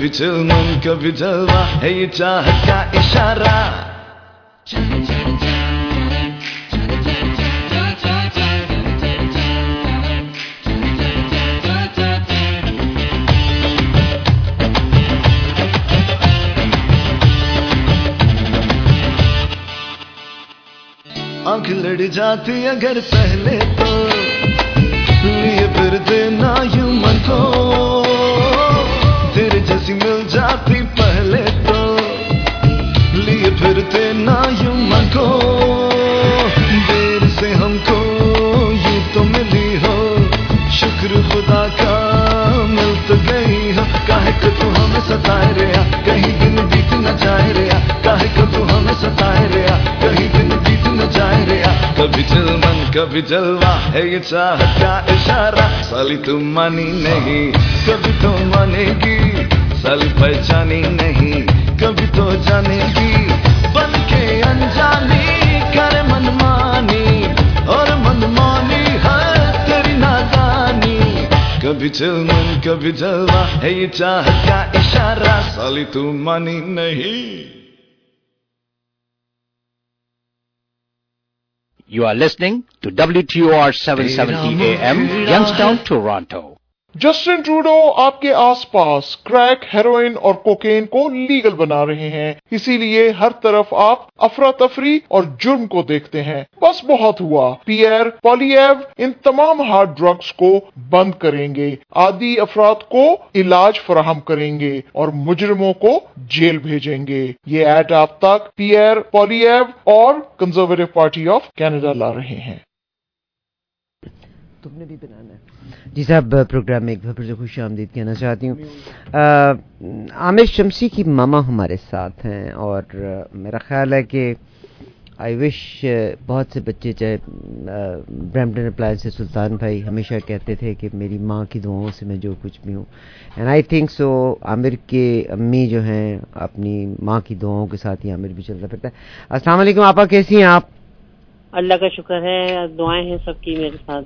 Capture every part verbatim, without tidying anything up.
कभी चिलमन कभी जलवा है ये चाहत का इशारा. आंख लड़ जाती अगर पहले तो लिए फिरते ना यूं मन को, तेरे जैसी मिल जाती पहले तो लिए फिरते ना यूं मन को. देर से हमको ये तो मिली हो, शुक्र खुदा का मिल तो गई हो. काहे को तू हमें सताए रे, कहीं दिन बीत न जाए रे. काहे को तू हमें सताए रे, कहीं दिन बीत न जाए रे. कभी चिलमन कभी जलवा है ये चाहत का इशारा. साली तू मानी नहीं कभी तो मानेगी, साली पहचानी नहीं कभी तो जानेगी. बन के अनजानी करे मनमानी, और मनमानी है तेरी नादानी. कभी चिलमन कभी जलवा है ये चाहत का इशारा. साली तू मानी नहीं. You are listening to W T O R seven seventy A M, Youngstown, Toronto. Justin Trudeau आपके आसपास क्रैक, हेरोइन और कोकेन को लीगल बना रहे हैं, इसीलिए हर तरफ आप अफरा तफरी और जुर्म को देखते हैं. बस बहुत हुआ. पियर पॉलिएव इन तमाम हार्ड ड्रग्स को बंद करेंगे, आदि अफराद को इलाज फराहम करेंगे और मुजरिमों को जेल भेजेंगे. ये ऐड आप तक पियर पॉलिएव और कंजर्वेटिव पार्टी ऑफ कनाडा ला रहे हैं. तुमने भी बनाना है. जी साहब, प्रोग्राम में एक बार फिर से खुश आमदीद कहना चाहती हूँ. आमिर शमसी की मामा हमारे साथ हैं और आ, मेरा ख्याल है कि आई विश बहुत से बच्चे, चाहे ब्रैम्पटन अप्लायंस से सुल्तान भाई हमेशा कहते थे कि मेरी माँ की दुआओं से मैं जो कुछ भी हूँ. And I think so Aamir के अम्मी जो हैं अपनी माँ की दुआओं के साथ ही आमिर भी चलता फिरता है. अस्सलाम वालेकुम आपा, कैसी हैं आप? अल्लाह का शुक्र है, दुआएं हैं सबकी मेरे साथ.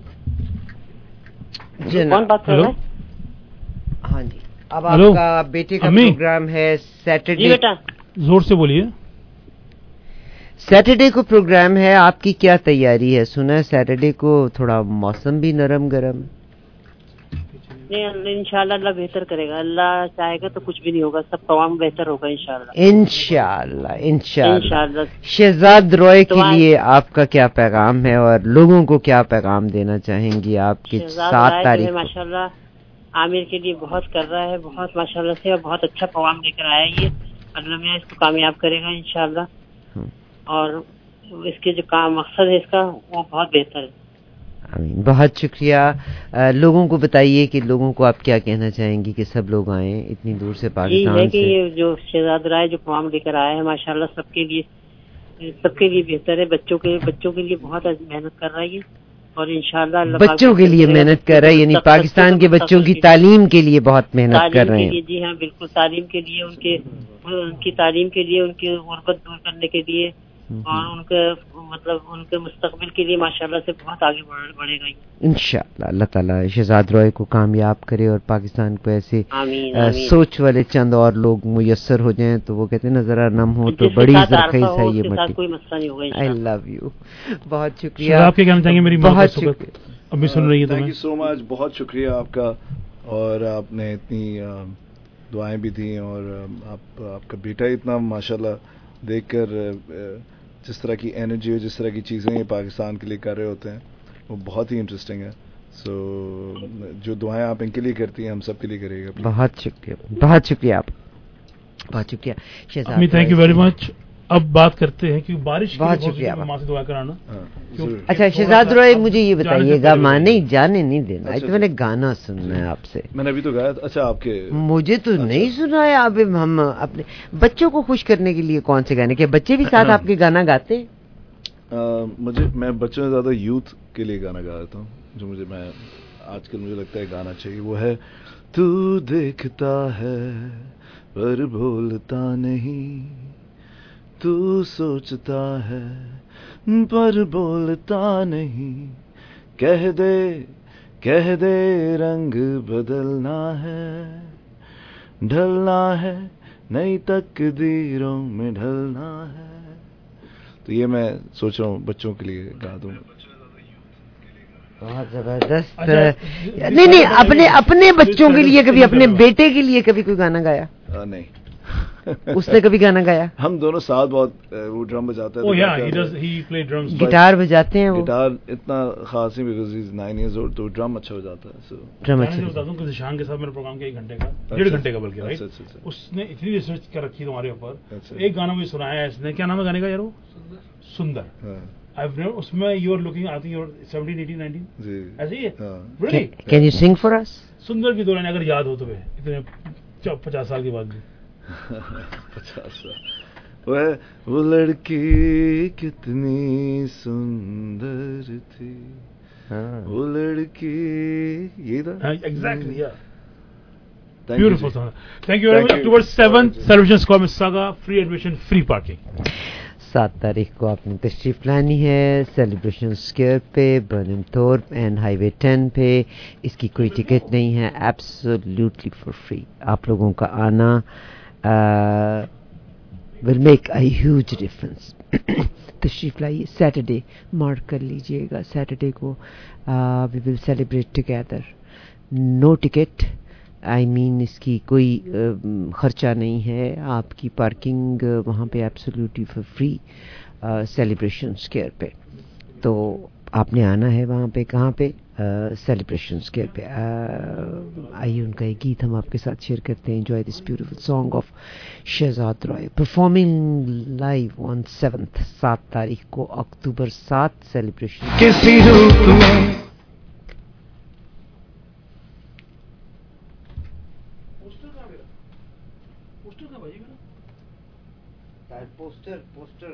कौन बात कर रहा है? हाँ जी, अब आपका बेटे का प्रोग्राम है सैटरडे. जी बेटा, जोर से बोलिए. सैटरडे को प्रोग्राम है, आपकी क्या तैयारी है? सुना है सैटरडे को थोड़ा मौसम भी नरम गरम. नहीं, इंशाल्लाह अल्लाह बेहतर करेगा. अल्लाह चाहेगा तो कुछ भी नहीं होगा, सब तमाम बेहतर होगा इंशाल्लाह. इंशाल्लाह इंशाल्लाह. शहजाद रॉय के लिए आपका क्या पैगाम है और लोगों को क्या पैगाम देना चाहेंगी आपकी सात तारीख? माशाल्लाह आमिर के लिए बहुत कर रहा है, बहुत माशाल्लाह से, और बहुत अच्छा पैगाम लेकर आया. ये अल्लाह मियां इसको कामयाब करेगा इंशाल्लाह. और इसके जो काम मकसद है इसका वो बहुत बेहतर है. आमीन. बहुत शुक्रिया. आ, लोगों को बताइए कि लोगों को आप क्या कहना चाहेंगी कि सब लोग आए इतनी दूर से पाकिस्तान है कि से. ये जो शहजाद राय जो प्रोग्राम लेकर आया है माशाल्लाह सबके लिए सबके लिए बेहतर है. बच्चों के बच्चों के लिए बहुत मेहनत कर रहा है और इंशाल्लाह बच्चों के लिए मेहनत कर रहा है, यानी पाकिस्तान के बच्चों की तालीम के लिए बहुत मेहनत कर रहे हैं. जी हाँ बिल्कुल, तालीम के लिए, उनके उनकी तालीम के लिए, उनकी गुर्बत दूर करने के लिए और उनके मतलब उनके मुस्तकबिल के लिए माशाल्लाह से बहुत आगे बढ़ेगा इंशाल्लाह. अल्लाह ताला शहजाद रॉय को कामयाब करे और पाकिस्तान को ऐसे आमीन, आ, आमीन. सोच वाले चंद और लोग मुयस्सर हो जाएं तो वो कहते हैं ना जरा नम हो तो बड़ी जरखेज है ये मट्टी. कोई मसला नहीं होगा. I love you. बहुत शुक्रिया. आप क्या कहना चाहेंगे मेरी मां? बहुत शुक्रिया. अभी सुन रही है. Thank you so much. बहुत शुक्रिया आपका, और आपने इतनी दुआएं भी दी और आप आपका बेटा इतना माशाल्लाह देखकर जिस तरह की एनर्जी और जिस तरह की चीज़ें ये पाकिस्तान के लिए कर रहे होते हैं वो बहुत ही इंटरेस्टिंग है. सो so, जो दुआएं आप इनके लिए करती हैं हम सब के लिए करेगा. बहुत शुक्रिया, बहुत शुक्रिया आप, बहुत शुक्रिया Shahzad. Thank you very much. अब बात करते हैं क्योंकि बारिश बहुत शुक्रिया मां से दुआ कराना. अच्छा शहजाद रॉय, मुझे ये बताइएगा, मां नहीं जाने नहीं देना. अच्छा, तो मैंने गाना सुनना है आपसे. मैंने अभी तो गाया. अच्छा आपके मुझे तो अच्छा. नहीं सुनाया. अब हम अपने बच्चों को खुश करने के लिए कौन से गाने, क्या बच्चे भी साथ आपके गाना गाते? मुझे मैं बच्चों से ज्यादा यूथ के लिए गाना गा देता हूँ जो मुझे मैं आजकल मुझे लगता है गाना चाहिए. वो है तू देखता है पर बोलता नहीं, तू सोचता है पर बोलता नहीं, कह दे कह दे रंग बदलना है, ڈھلنا ہے نئی تقدیروں میں ڈھلنا ہے. تو یہ میں سوچ رہا ہوں بچوں کے لیے گا دوں. بہت زبردست. نہیں نہیں اپنے اپنے بچوں کے لیے کبھی, اپنے بیٹے کے لیے کبھی کوئی گانا گایا؟ نہیں. اس نے کبھی گانا گایا؟ ہم دونوں ساتھ بہت وہ ڈرم بجاتا ہے. گٹار بجاتے ہیں وہ. گٹار اتنا خاص نہیں because he is nine years old, تو ڈرم اچھا ہو جاتا ہے. سو ڈرم اچھا بتا دوں کہ ذیشان کے ساتھ میرے پروگرام کے ایک گھنٹے کا ڈیڑھ گھنٹے کا بلکہ رائٹ, اس نے اتنی ریسرچ کر رکھی تمہارے اوپر. ایک گانا مجھے سنایا ہے اس نے, کیا نام ہے گانے کا یار وہ؟ سندر. اس میں you are looking at you seventeen eighteen nineteen ایسے ہی ہے. Can you sing for us? Sundar کی دو لائنیں اگر یاد ہو تمہیں اتنے پچاس سال کے بعد بھی. پچاس سال. وہ لڑکی کتنی سندر تھی, وہ لڑکی. یہ تھا exactly. Beautiful song. Thank you very much. Towards seventh Celebration Square Mississauga, free admission, free parking. سات تاریخ کو آپ نے تشریف لانی ہے سیلیبریشن اسکوائر پہ, Burnhamthorpe and highway ten پہ. اس کی کوئی ٹکٹ نہیں ہے, ایبسلیوٹلی فار فری. آپ لوگوں کا آنا will make a huge difference. تشریف لائیے, سیٹرڈے مارک کر لیجیے گا, سیٹرڈے کو we will celebrate together. No ticket, I mean اس کی کوئی خرچہ نہیں ہے. آپ کی پارکنگ وہاں پہ absolutely for free Celebration Square پہ. تو آپ نے آنا ہے وہاں پہ. کہاں پہ؟ سیلیبریشن اسکوائر پہ. آئیے ان کا ایک گیت ہم آپ کے ساتھ شیئر کرتے ہیں. Enjoy this beautiful song of Shahzad Roy performing live on seventh, سات تاریخ کو اکتوبر سات, سیلیبریشن. کسی روپ میں پوسٹر پوسٹر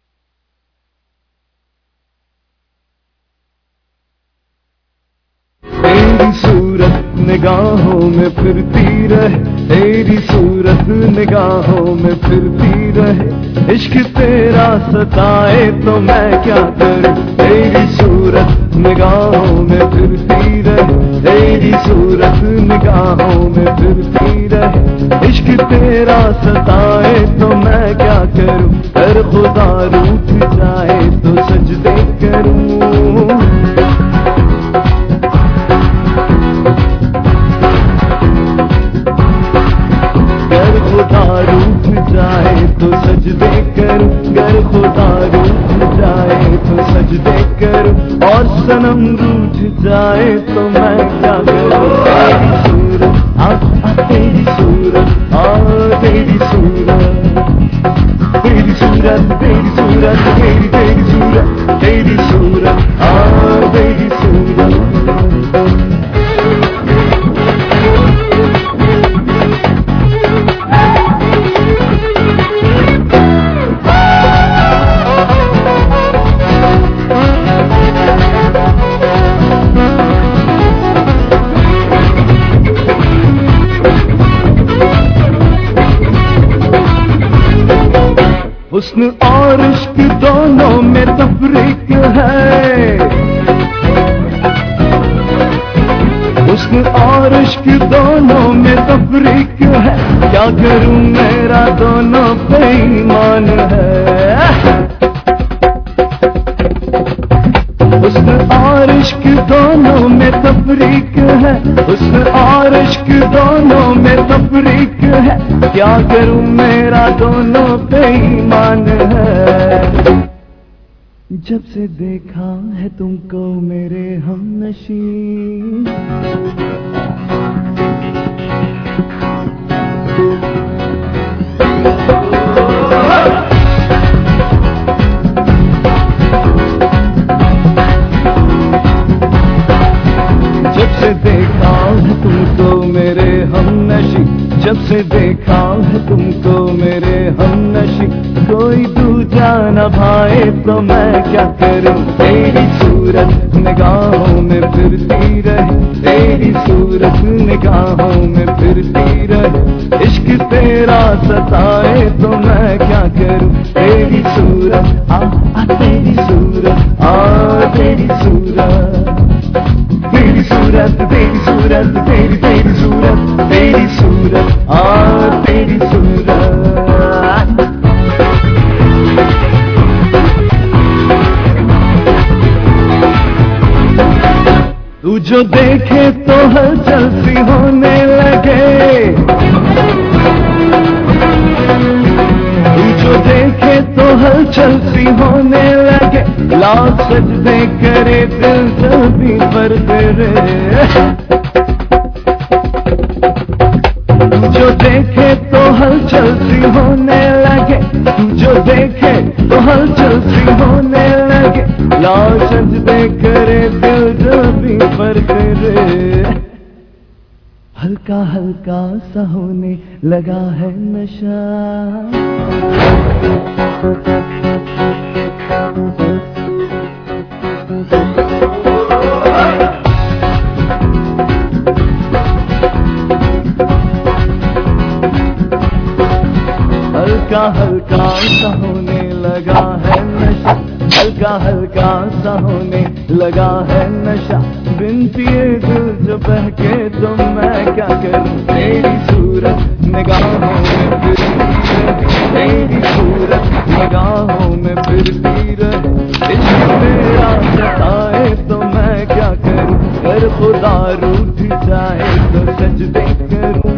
تیری صورت نگاہوں میں پھرتی رہے, تیری صورت نگاہوں میں پھرتی رہے. عشق تیرا ستائے تو میں کیا کروں, تیری صورت نگاہوں میں پھرتی رہے, تیری صورت نگاہوں میں پھرتی رہے. عشق تیرا ستائے تو میں کیا کروں, اگر خدا روٹھ جائے تو سجدے کروں. گر خدا روٹھ جائے تو سجدے کروں, گر خدا روٹھ جائے تو سجدے کروں, اور صنم روٹھ جائے تو میں کیا کروں. تیری صورت آ تیری صورت آ تیری صورت, تیری صورت تیری تیری صورت, تیری صورت آ تیری صورت. حسن اور عشق دونوں میں تفریق ہے, حسن اور عشق دونوں میں تفریق ہے. کیا کروں میرا دونوں پہ ایمان ہے. حسن اور عشق دونوں میں تفریق ہے, حسن اور عشق دونوں میں تفریق ہے. کیا کروں میرا دونوں پہ ایمان ہے. جب سے دیکھا ہے تم کو میرے ہمنشین, جب سے دیکھا ہے تم کو میرے ہمنشین, جب سے دیکھا ہے تم کو میرے ہمنشین. کوئی دوجا نہ بھائے تو میں کیا کروں, تیری صورت نگاہوں میں پھرتی رہے, تیری صورت نگاہوں میں پھرتی رہے. عشق تیرا ستائے تو میں کیا کروں, تیری صورت آ تیری صورت آ تیری صورت, تیری صورت تیری صورت تیری تیری صورت, تیری صورت آ जो देखे तो हलचल सी होने लगे, जो देखे तो हलचल सी होने लगे, लाख सजदे करे दिल जल्दी पर तेरे। जो देखे तो हलचल सी होने लगे, जो देखे तो हलचल सी होने लगे, लाख सजदे करे दिल जल्दी पर तेरे। हल्का हल्का सा होने लगा है नशा, हल्का हल्का सा होने लगा है नशा, हल्का हल्का सा होने लगा है नशा। बिन पिए दिल जो बहके तो मैं क्या करूं, तेरी सूरत निगाहों में फिरती रहे, तेरी सूरत निगाहों में फिरती रहे। इश्क मेरा सताए तो मैं क्या करूं, अगर खुदा रूठ जाए तो सजदे करूं।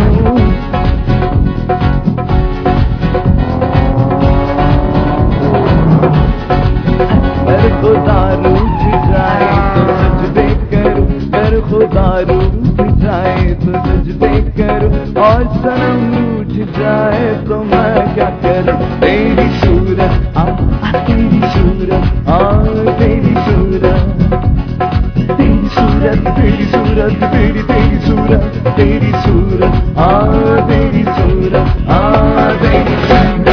खुदा रूठ जाए तो सजदे करूं, कर खुदा रूठ जाए तो सजदे करूं, और सनम रूठ जाए तो मैं क्या करूं। तेरी सूरत आ, तेरी सूरत आ, तेरी सूरत, तेरी सूरत, तेरी सूरत, तेरी तेरी सूरत, तेरी सूरत आ, तेरी सूरत आ, तेरी सूरत।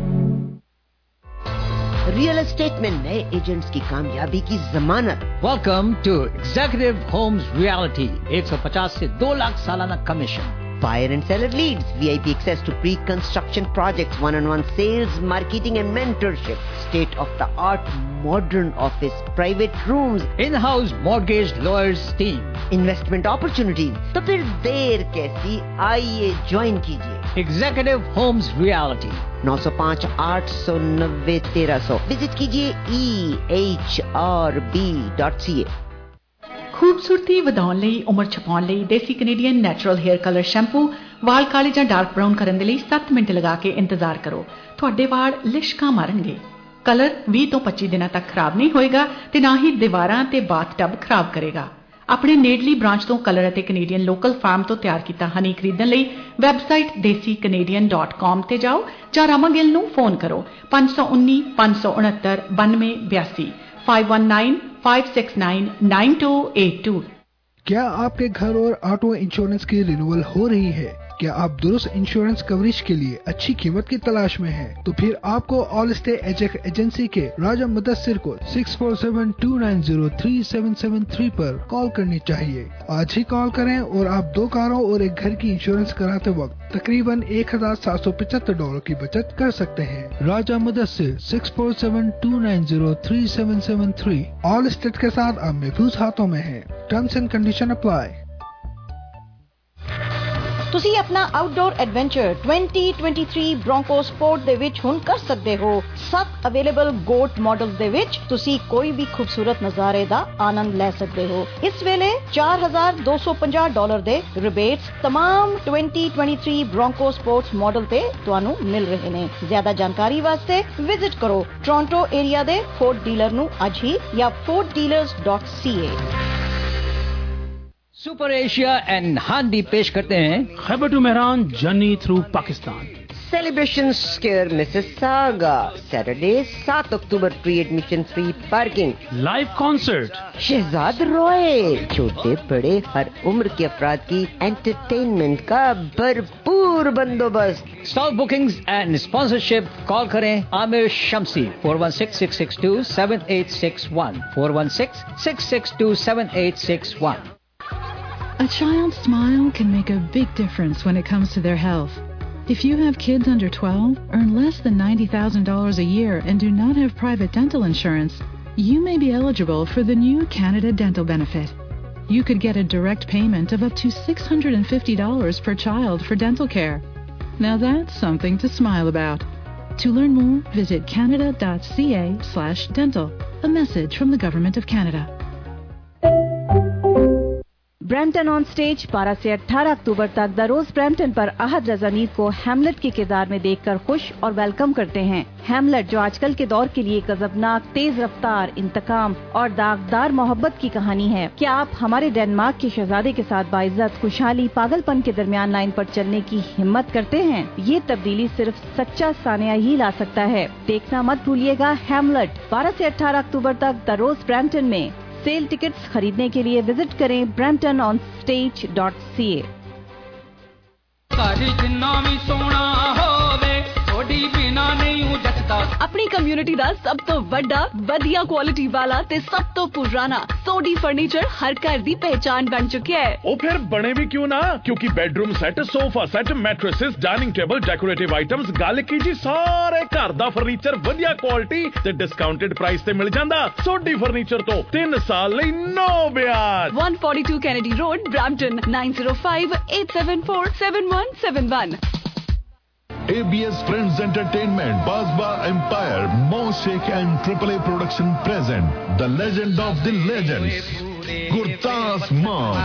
रियल एस्टेट में नए एजेंट्स की कामयाबी की जमानत। Welcome to Executive Homes Realty. एक सौ पचास से दो लाख सालाना commission. Buyer and seller leads, V I P access to pre-construction projects, one-on-one sales, marketing and mentorship, state-of-the-art modern office, private rooms, In-house mortgage lawyers team. investment opportunities. तो फिर देर कैसी, आइए ज्वाइन कीजिए Executive Homes Realty. नौ सौ पाँच आठ सौ नब्बे तेरह सौ। विजिट कीजिए E H R B dot C A. ਖੂਬਸੂਰਤੀ ਵਧਾਉਣ ਲਈ, ਉਮਰ ਛਪਾਉਣ ਲਈ desi Canadian natural hair colour shampoo ਵਾਲ ਕਾਲੇ ਜਾਂ ਡਾਰਕ ਬਰਾਊਨ ਕਰਨ ਦੇ ਲਈ ਸੱਤ ਮਿੰਟ ਲਗਾ ਕੇ ਇੰਤਜ਼ਾਰ ਕਰੋ। ਤੁਹਾਡੇ ਵਾਲ ਲਿਸ਼ਕਾਂ ਮਾਰਨਗੇ। ਕਲਰ ਵੀਹ ਤੋਂ ਪੱਚੀ ਦਿਨਾਂ ਤੱਕ ਖਰਾਬ ਨਹੀਂ ਹੋਏਗਾ ਤੇ ਨਾ ਹੀ ਦੀਵਾਰਾਂ ਤੇ ਬਾਥਟਬ ਖਰਾਬ ਕਰੇਗਾ। ਆਪਣੇ ਨੇੜਲੀ ਬ੍ਰਾਂਚ ਤੋਂ ਕਲਰ ਅਤੇ ਕੈਨੇਡੀਅਨ ਲੋਕਲ ਫਾਰਮ ਤੋਂ ਤਿਆਰ ਕੀਤਾ ਹਨੀ ਖਰੀਦਣ ਲਈ ਵੈਬਸਾਈਟ ਦੇਸੀ ਕੈਨੇਡੀਅਨ ਡਾਟ ਕਾਮ ਤੇ ਜਾਓ ਜਾਂ ਰਾਮਾ ਗਿੱਲ ਨੂੰ ਫੋਨ ਕਰੋ ਪੰਜ ਸੌ ਉੱਨੀ ਪੰਜ ਸੌ ਉਣੱਤਰ ਬਾਨਵੇਂ ਬਿਆਸੀ five one nine five six nine nine two eight two. क्या आपके घर और ऑटो इंश्योरेंस की रिन्यूअल हो रही है? क्या आप दुरुस्त इंश्योरेंस कवरेज के लिए अच्छी कीमत की तलाश में हैं? तो फिर आपको ऑल स्टे एजेक एजेंसी के राजा मुदस्सिर को six four seven two nine zero three seven seven three पर कॉल करनी चाहिए। आज ही कॉल करें और आप दो कारों और एक घर की इंश्योरेंस कराते वक्त तकरीबन एक हजार सात सौ पचहत्तर डॉलर की बचत कर सकते हैं। Raja Mudassir six four seven two nine zero three seven seven three. Allstate के साथ अब महफूज हाथों में है। Terms and condition apply. ਤੁਸੀਂ ਆਪਣਾ outdoor adventure twenty twenty-three Bronco sport ਦੇ ਵਿੱਚ ਹੁਣ ਕਰ ਸਕਦੇ ਹੋ। ਸੱਤ ਅਵੇਲੇਬਲ ਗੋਟ ਮਾਡਲਸ ਦੇ ਵਿੱਚ ਤੁਸੀਂ ਕੋਈ ਵੀ ਖੂਬਸੂਰਤ ਨਜ਼ਾਰੇ ਦਾ ਆਨੰਦ ਲੈ ਸਕਦੇ ਹੋ। ਇਸ ਵੇਲੇ ਚਾਰ ਹਜ਼ਾਰ ਦੋ ਸੌ ਪੰਜਾਹ ਡਾਲਰ ਦੇ ਰਿਬੇਟਸ तमाम twenty twenty-three broncho sports model ਤੇ ਤੁਹਾਨੂੰ ਮਿਲ ਰਹੇ ਨੇ। ਜ਼ਿਆਦਾ ਜਾਣਕਾਰੀ ਵਾਸਤੇ ਵਿਜ਼ਿਟ ਕਰੋ ਟੋਰਾਂਟੋ ਏਰੀਆ ਦੇ ਫੋਰਡ ਡੀਲਰ ਨੂੰ ਅੱਜ ਹੀ ਜਾਂ ford dealers dot c a। Super Asia and Handi पेश करते हैं Khyber to Mehran journey through Pakistan. Celebration Square Mississauga Saturday सात October free admission free parking live concert Shahzad Roy. छोटे बड़े हर उम्र के अफराद की एंटरटेनमेंट का भरपूर बंदोबस्त। Stall bookings and sponsorship call करें Aamir Shamsi four one six six six two seven eight six one four one six six six two seven eight six one. A child's smile can make a big difference when it comes to their health. If you have kids under twelve, earn less than ninety thousand dollars a year, and do not have private dental insurance, you may be eligible for the new Canada Dental Benefit. You could get a direct payment of up to six hundred fifty dollars per child for dental care. Now that's something to smile about. To learn more, visit canada dot c a slash dental. A message from the Government of Canada. Brampton on stage बारह से अठारह October तक the Rose Brampton पर अहद रजा मीर को Hamlet के किरदार में देखकर खुश और वेलकम करते हैं। हैमलेट जो आजकल के दौर के लिए गजबनाक, तेज रफ्तार, इंतकाम और दागदार मोहब्बत की कहानी है। क्या आप हमारे डेनमार्क के शहजादे के साथ बाइज्जत, खुशहाली, पागलपन के दरमियान लाइन पर चलने की हिम्मत करते हैं? ये तब्दीली सिर्फ सच्चा सानिया ही ला सकता है। देखना मत भूलिएगा हैमलेट बारह से अठारह अक्टूबर तक द रोज ब्रैम्पटन में। सेल टिकट्स खरीदने के लिए विजिट करें Brampton on stage dot C A. अपनी कम्युनिटी ਦਾ ਸਭ ਤੋਂ ਵੱਡਾ, ਵਧੀਆ ਕੁਆਲਿਟੀ ਵਾਲਾ ਤੇ ਸਭ ਤੋਂ ਪੁਰਾਣਾ ਸੋਡੀ ਫਰਨੀਚਰ ਹਰ ਘਰ ਦੀ ਪਹਿਚਾਨ ਬਣ ਚੁੱਕਿਆ ਹੈ। ਉਹ ਫਿਰ ਬਣੇ ਵੀ ਕਿਉਂ ਨਾ, ਕਿਉਂਕਿ bedroom set, sofa set, mattresses, dining table, decorative items, ਗੱਲ ਕੀ ਜੀ ਸਾਰੇ ਘਰ ਦਾ ਫਰਨੀਚਰ ਵਧੀਆ ਕੁਆਲਿਟੀ ਤੇ ਡਿਸਕਾਊਂਟਡ ਪ੍ਰਾਈਸ ਤੇ ਮਿਲ ਜਾਂਦਾ। ਸੋਡੀ ਫਰਨੀਚਰ ਤੋਂ ਤਿੰਨ ਸਾਲ ਲਈ ਨੋ ਵਿਆਜ। one forty-two Kennedy Road, Brampton nine zero five eight seven four seven one seven one. A B S Friends Entertainment, Basba Empire, Mo Sheikh and Triple A Production present the legend of the legends, Gurtas Maan.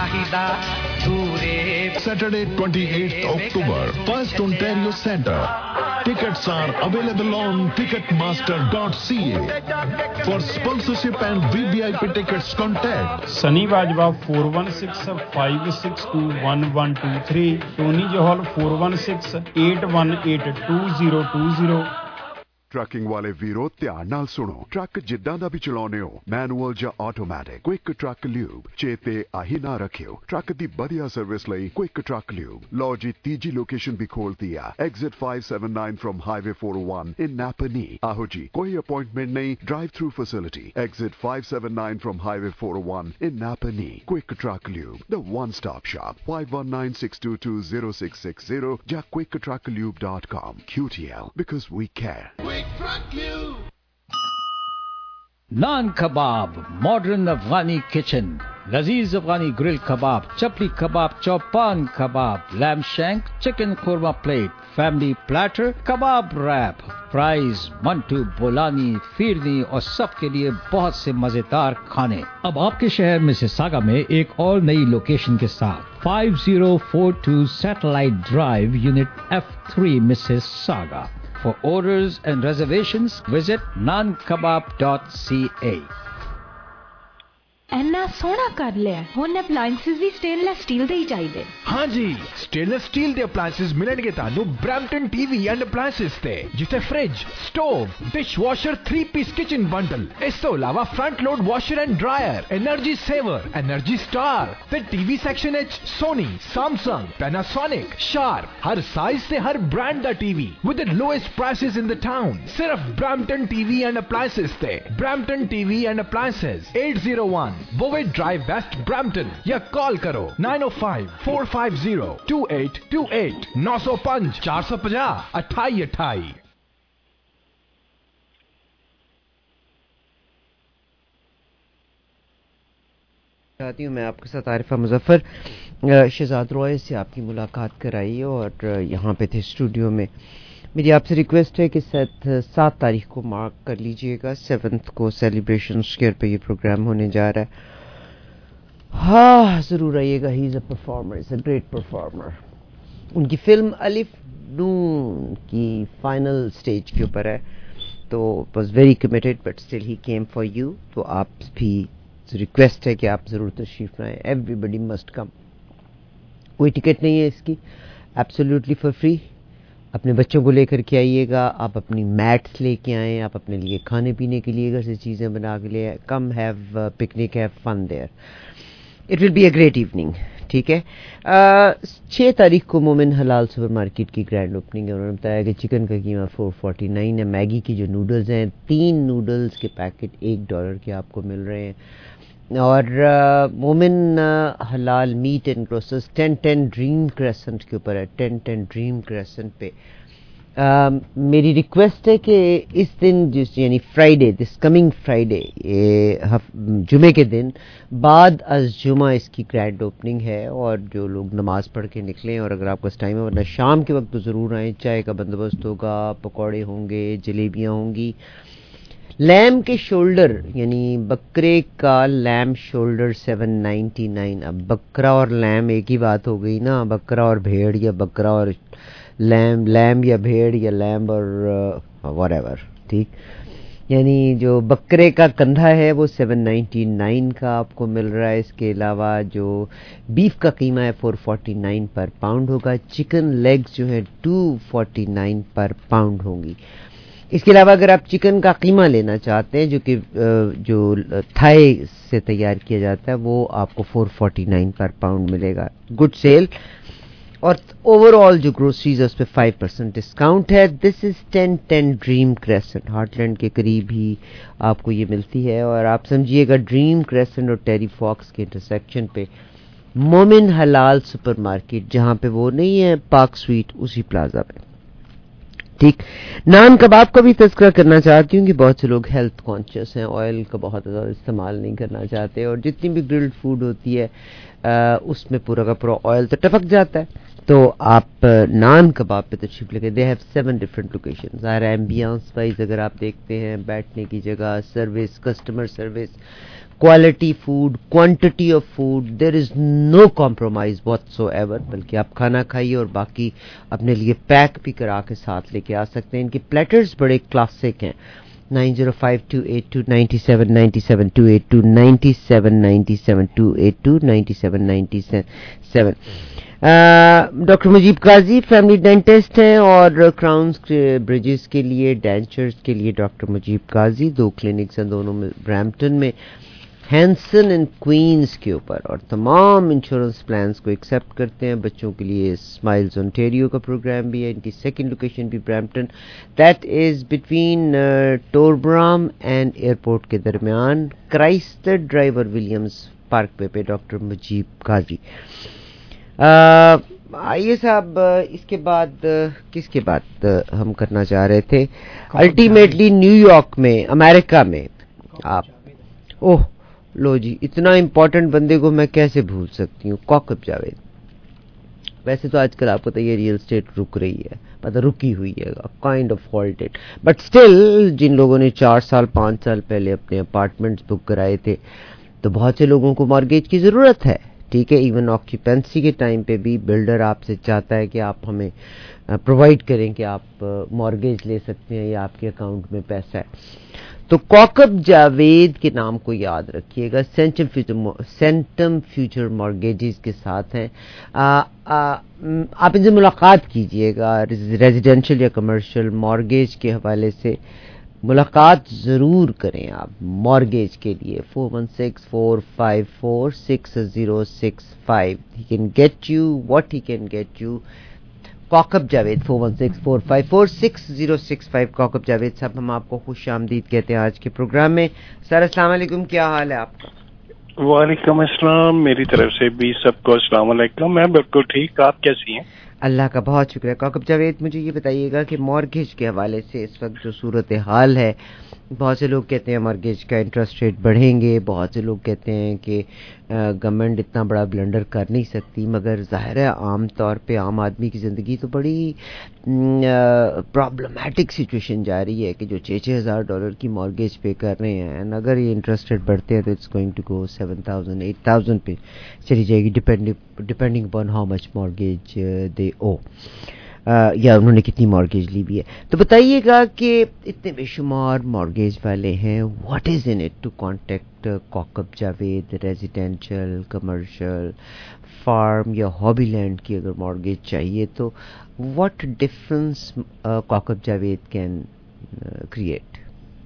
Saturday twenty-eighth October, First Ontario Centre. Tickets are available on ticketmaster dot c a. For sponsorship and V V I P tickets, contact Sunny Bajwa four one six five six two one one two three, Tony Johal four one six eight one eight two zero two zero. Trucking ਵਾਲੇ ਵੀਰੋ ਧਿਆਨ ਨਾਲ ਸੁਣੋ। Truck ਜਿੱਦਾਂ ਦਾ ਵੀ ਚਲਾਉਨੇ ਹੋ, manual ਜਾਂ automatic, quick truck lube ਚੇਤੇ ਆਹੀ ਨਾ ਰੱਖਿਓ। ਟਰੱਕ ਦੀ ਵਧੀਆ ਸਰਵਿਸ ਲਈ ਕੁਇਕ ਟਰੱਕ ਲਿਊਬ। ਲਓ ਜੀ ਤੀਜੀ ਲੋਕੇਸ਼ਨ ਵੀ ਖੋਲਤੀ ਆ, exit five seventy-nine from highway four oh one in Napanee. ਆਹੋ ਜੀ, ਕੋਈ ਅਪਾਇੰਟਮੈਂਟ ਨਹੀਂ, drive through facility. Exit five seventy-nine from highway four oh one in Napanee. Quick truck lube, the one stop shop. five one nine six two two zero six six zero ਜਾਂ quick truck lube dot com. Q T L, because we care. Naan kebab, modern Afghani kitchen, लजीज Afghani grill kebab, chapli kebab, chopan kebab, lamb shank, chicken korma plate, family platter, kebab wrap, fries, mantu, bolani, phirni और सबके लिए बहुत से मजेदार खाने। अब आपके शहर मिसिसागा में एक और नई लोकेशन के साथ five oh four two Satellite Drive, Unit F three, Mississauga. For orders and reservations, visit nan kebab dot c a. ਇੰਨਾ ਸੋਹਣਾ ਕਰ ਲਿਆ, ਹੁਣ ਅਪਲਾਈਐਂਸਸ ਵੀ ਸਟੇਨਲੈਸ ਸਟੀਲ ਦੇ ਹੀ ਚਾਹੀਦੇ। हाँ जी, स्टेनलेस स्टील ਦੇ ਅਪਲਾਈਐਂਸਸ ਮਿਲਣਗੇ ਤੁਹਾਨੂੰ ਬ੍ਰੈਂਪਟਨ ਟੀਵੀ ਐਂਡ ਅਪਲਾਈਐਂਸਸ ਤੇ, ਜਿੱਥੇ fridge, stove, dishwasher, three piece kitchen bundle, ਇਸ ਤੋਂ ਇਲਾਵਾ front load washer and dryer, energy saver, energy star ਤੇ ਟੀਵੀ ਸੈਕਸ਼ਨ ਵਿੱਚ ਸੋਨੀ, ਸੈਮਸੰਗ, ਪੈਨਾਸੋਨਿਕ, ਸ਼ਾਰਪ, ਹਰ ਸਾਈਜ਼ ਤੇ ਹਰ ਬ੍ਰਾਂਡ ਦਾ TV with the lowest prices in the town. ਸਿਰਫ ਬ੍ਰੈਂਪਟਨ ਟੀਵੀ ਐਂਡ ਅਪਲਾਈਐਂਸਸ ਤੇ। Brampton TV and appliances eight oh one Bovey Drive West, Brampton, या call करो nine oh five four five zero two eight two eight nine oh five four five zero अट्ठाई अट्ठाई। चाहती हूँ मैं आपके साथ आरिफा मुजफ्फर शहजाद रॉय से आपकी मुलाकात कराई और यहाँ पे थे स्टूडियो में। मेरी आपसे रिक्वेस्ट है कि सात सात तारीख को मार्क कर लीजिएगा, सेवन्थ को सेलिब्रेशन स्क्वायर पे ये प्रोग्राम होने जा रहा है। हाँ, ज़रूर आइएगा। He is a performer, is a great performer. उनकी फिल्म अलिफ नून की फाइनल स्टेज के ऊपर है, तो was very committed but still he came for you. तो आप भी रिक्वेस्ट है कि आप ज़रूर तशरीफ लाएँ। Everybody must come. कोई टिकट नहीं है इसकी, एब्सोल्युटली फॉर फ्री। अपने बच्चों को लेकर के आइएगा, आप अपनी मैट्स लेके आएँ, आप अपने लिए खाने पीने के लिए घर से चीज़ें बना के ले। Come have picnic, have fun there. It will be a great evening. ठीक है। छः तारीख को मोमिन हलाल सुपर मार्केट की ग्रैंड ओपनिंग है। उन्होंने बताया कि चिकन का कीमा फोर फोर्टी नाइन है। मैगी की जो नूडल्स हैं, तीन नूडल्स के पैकेट एक डॉलर के आपको मिल रहे हैं। और Momin Halal meat and grocers ten ten Dream Crescent के ऊपर है, टेन टेन ड्रीम क्रेसेंट पे। Uh, मेरी रिक्वेस्ट है कि इस दिन जिस यानी फ्राइडे, दिस कमिंग फ्राइडे, ये जुमे के दिन बाद अज जुमा इसकी ग्रैंड ओपनिंग है। और जो लोग नमाज पढ़ के निकलें, और अगर आपका टाइम है, वरना शाम के वक्त तो ज़रूर आएँ। चाय का बंदोबस्त होगा, पकौड़े होंगे, जलेबियाँ होंगी। लैम के शोल्डर यानी बकरे का lamb shoulder seven ninety nine. अब बकरा और लैम एक ही बात हो गई ना, बकरा और भेड़ या बकरा और लैम, लैम या भेड़ या लैम और व्हाटएवर, ठीक। यानी जो बकरे का कंधा है वो सेवन नाइन्टी नाइन का आपको मिल रहा है। इसके अलावा जो बीफ का कीमा है फोर फोर्टी नाइन पर पाउंड होगा। चिकन लेग्स जो है टू फोर्टी नाइन पर पाउंड होंगी। इसके अलावा अगर आप चिकन का कीमा लेना चाहते हैं जो कि जो थाई से तैयार किया जाता है वो आपको फोर फोर्टी नाइन पर पाउंड मिलेगा। Good sale. और ओवरऑल जो ग्रोसरीज है उस पर फाइव परसेंट डिस्काउंट है। This is ten ten Dream Crescent, Heartland के करीब ही आपको ये मिलती है। और आप समझिएगा ड्रीम क्रेसेंट और टेरी फॉक्स के इंटरसेक्शन पे मोमिन हलाल सुपरमार्केट, जहां पे वो नहीं है पार्क स्वीट, उसी प्लाजा पे, ठीक। नान कबाब का भी तज़किरा करना चाहती हूँ कि बहुत से लोग हेल्थ कॉन्शियस हैं, ऑयल का बहुत ज़्यादा इस्तेमाल नहीं करना चाहते और जितनी भी ग्रिल्ड फूड होती है आ, उसमें पूरा का पूरा ऑयल तो टपक जाता है। तो आप नान कबाब पे तशरीफ लेके, they have seven different location. ज़ाहिर एम्बियंस वाइज अगर आप देखते हैं, बैठने की जगह, service, customer service, quality food, quantity of food, there is no compromise whatsoever. बल्कि आप खाना खाइए और बाकी अपने लिए पैक भी करा के साथ लेके आ सकते हैं। इनके प्लेटर्स बड़े क्लासिक हैं। Nine zero five two eight two nine seven nine seven two eight two nine seven nine seven two eight two nine seven nine seven. Doctor Mujeeb Qazi family dentist हैं और क्राउन्स ब्रिजेस के लिए, dentures के लिए doctor Mujeeb काजी। दो clinics हैं दोनों में, ब्रैम्पटन में हैंसन एंड क्वींस के ऊपर, और तमाम इंश्योरेंस प्लान्स को एक्सेप्ट करते हैं। बच्चों के लिए स्माइल्स ओंटारियो का प्रोग्राम भी है। इनकी सेकंड लोकेशन भी Brampton, that is between Torbram and airport के दरमियान, क्राइस्टर ड्राइवर विलियम्स पार्क पे पे डॉक्टर मुजीब काजी। आइए साहब, इसके बाद किसके बाद हम करना चाह रहे थे? अल्टीमेटली न्यूयॉर्क में, अमेरिका में आप, ओह लो जी, इतना इंपॉर्टेंट बंदे को मैं कैसे भूल सकती हूँ, कॉकब जावेद। वैसे तो आजकल आपको तो ये रियल स्टेट रुक रही है, मतलब रुकी हुई है, kind of halted, but still जिन लोगों ने चार साल पाँच साल पहले अपने अपार्टमेंट्स बुक कराए थे, तो बहुत से लोगों को मॉर्गेज की ज़रूरत है, ठीक है। इवन ऑक्यूपेंसी के टाइम पे भी बिल्डर आपसे चाहता है कि आप हमें प्रोवाइड करें कि आप मॉर्गेज ले सकते हैं या आपके अकाउंट में पैसा है। तो कॉकब जावेद के नाम को याद रखिएगा। Centum future Centum future mortgages के साथ हैं। आ, आ, आप इनसे मुलाकात कीजिएगा, रेजिडेंशियल या कमर्शियल मॉर्गेज के हवाले से मुलाकात ज़रूर करें आप मॉर्गेज के लिए। Four one six four five four six zero six five, he can get you what he can get you. Kokab Javed four one six four five four six zero six five. Kokab Javed sahab, हम आपको खुश आमदीद कहते हैं आज के प्रोग्राम में। सर अस्सलाम वालेकुम, क्या हाल है आपका? वालेकुम अस्सलाम, मेरी तरफ से भी सबको अस्सलाम वालेकुम। मैं बिल्कुल ठीक, आप कैसी हैं? अल्लाह का बहुत शुक्र है। कॉकब जावेद, मुझे ये बताइएगा कि मॉर्गेज के हवाले से इस वक्त जो सूरत हाल है, बहुत से लोग कहते हैं मॉर्गेज का इंटरेस्ट रेट बढ़ेंगे, बहुत से लोग कहते हैं कि गवर्नमेंट इतना बड़ा ब्लंडर कर नहीं सकती, मगर ज़ाहिर है आम तौर पे आम आदमी की ज़िंदगी तो बड़ी प्रॉब्लमैटिक सिचुएशन जा रही है कि जो छः छः हज़ार डॉलर की मॉर्गेज पे कर रहे हैं, अगर ये इंटरेस्ट रेट बढ़ते हैं तो it's going to go seven thousand eight thousand पे चली जाएगी, depending depending upon how much mortgage they owe, या उन्होंने कितनी मॉर्गेज ली भी है। तो बताइएगा कि इतने बेशुमार मॉर्गेज वाले हैं, what is in it to contact Kokab Javed, residential, commercial, farm या हॉबी लैंड की अगर मॉर्गेज चाहिए तो what difference Kokab Javed can create?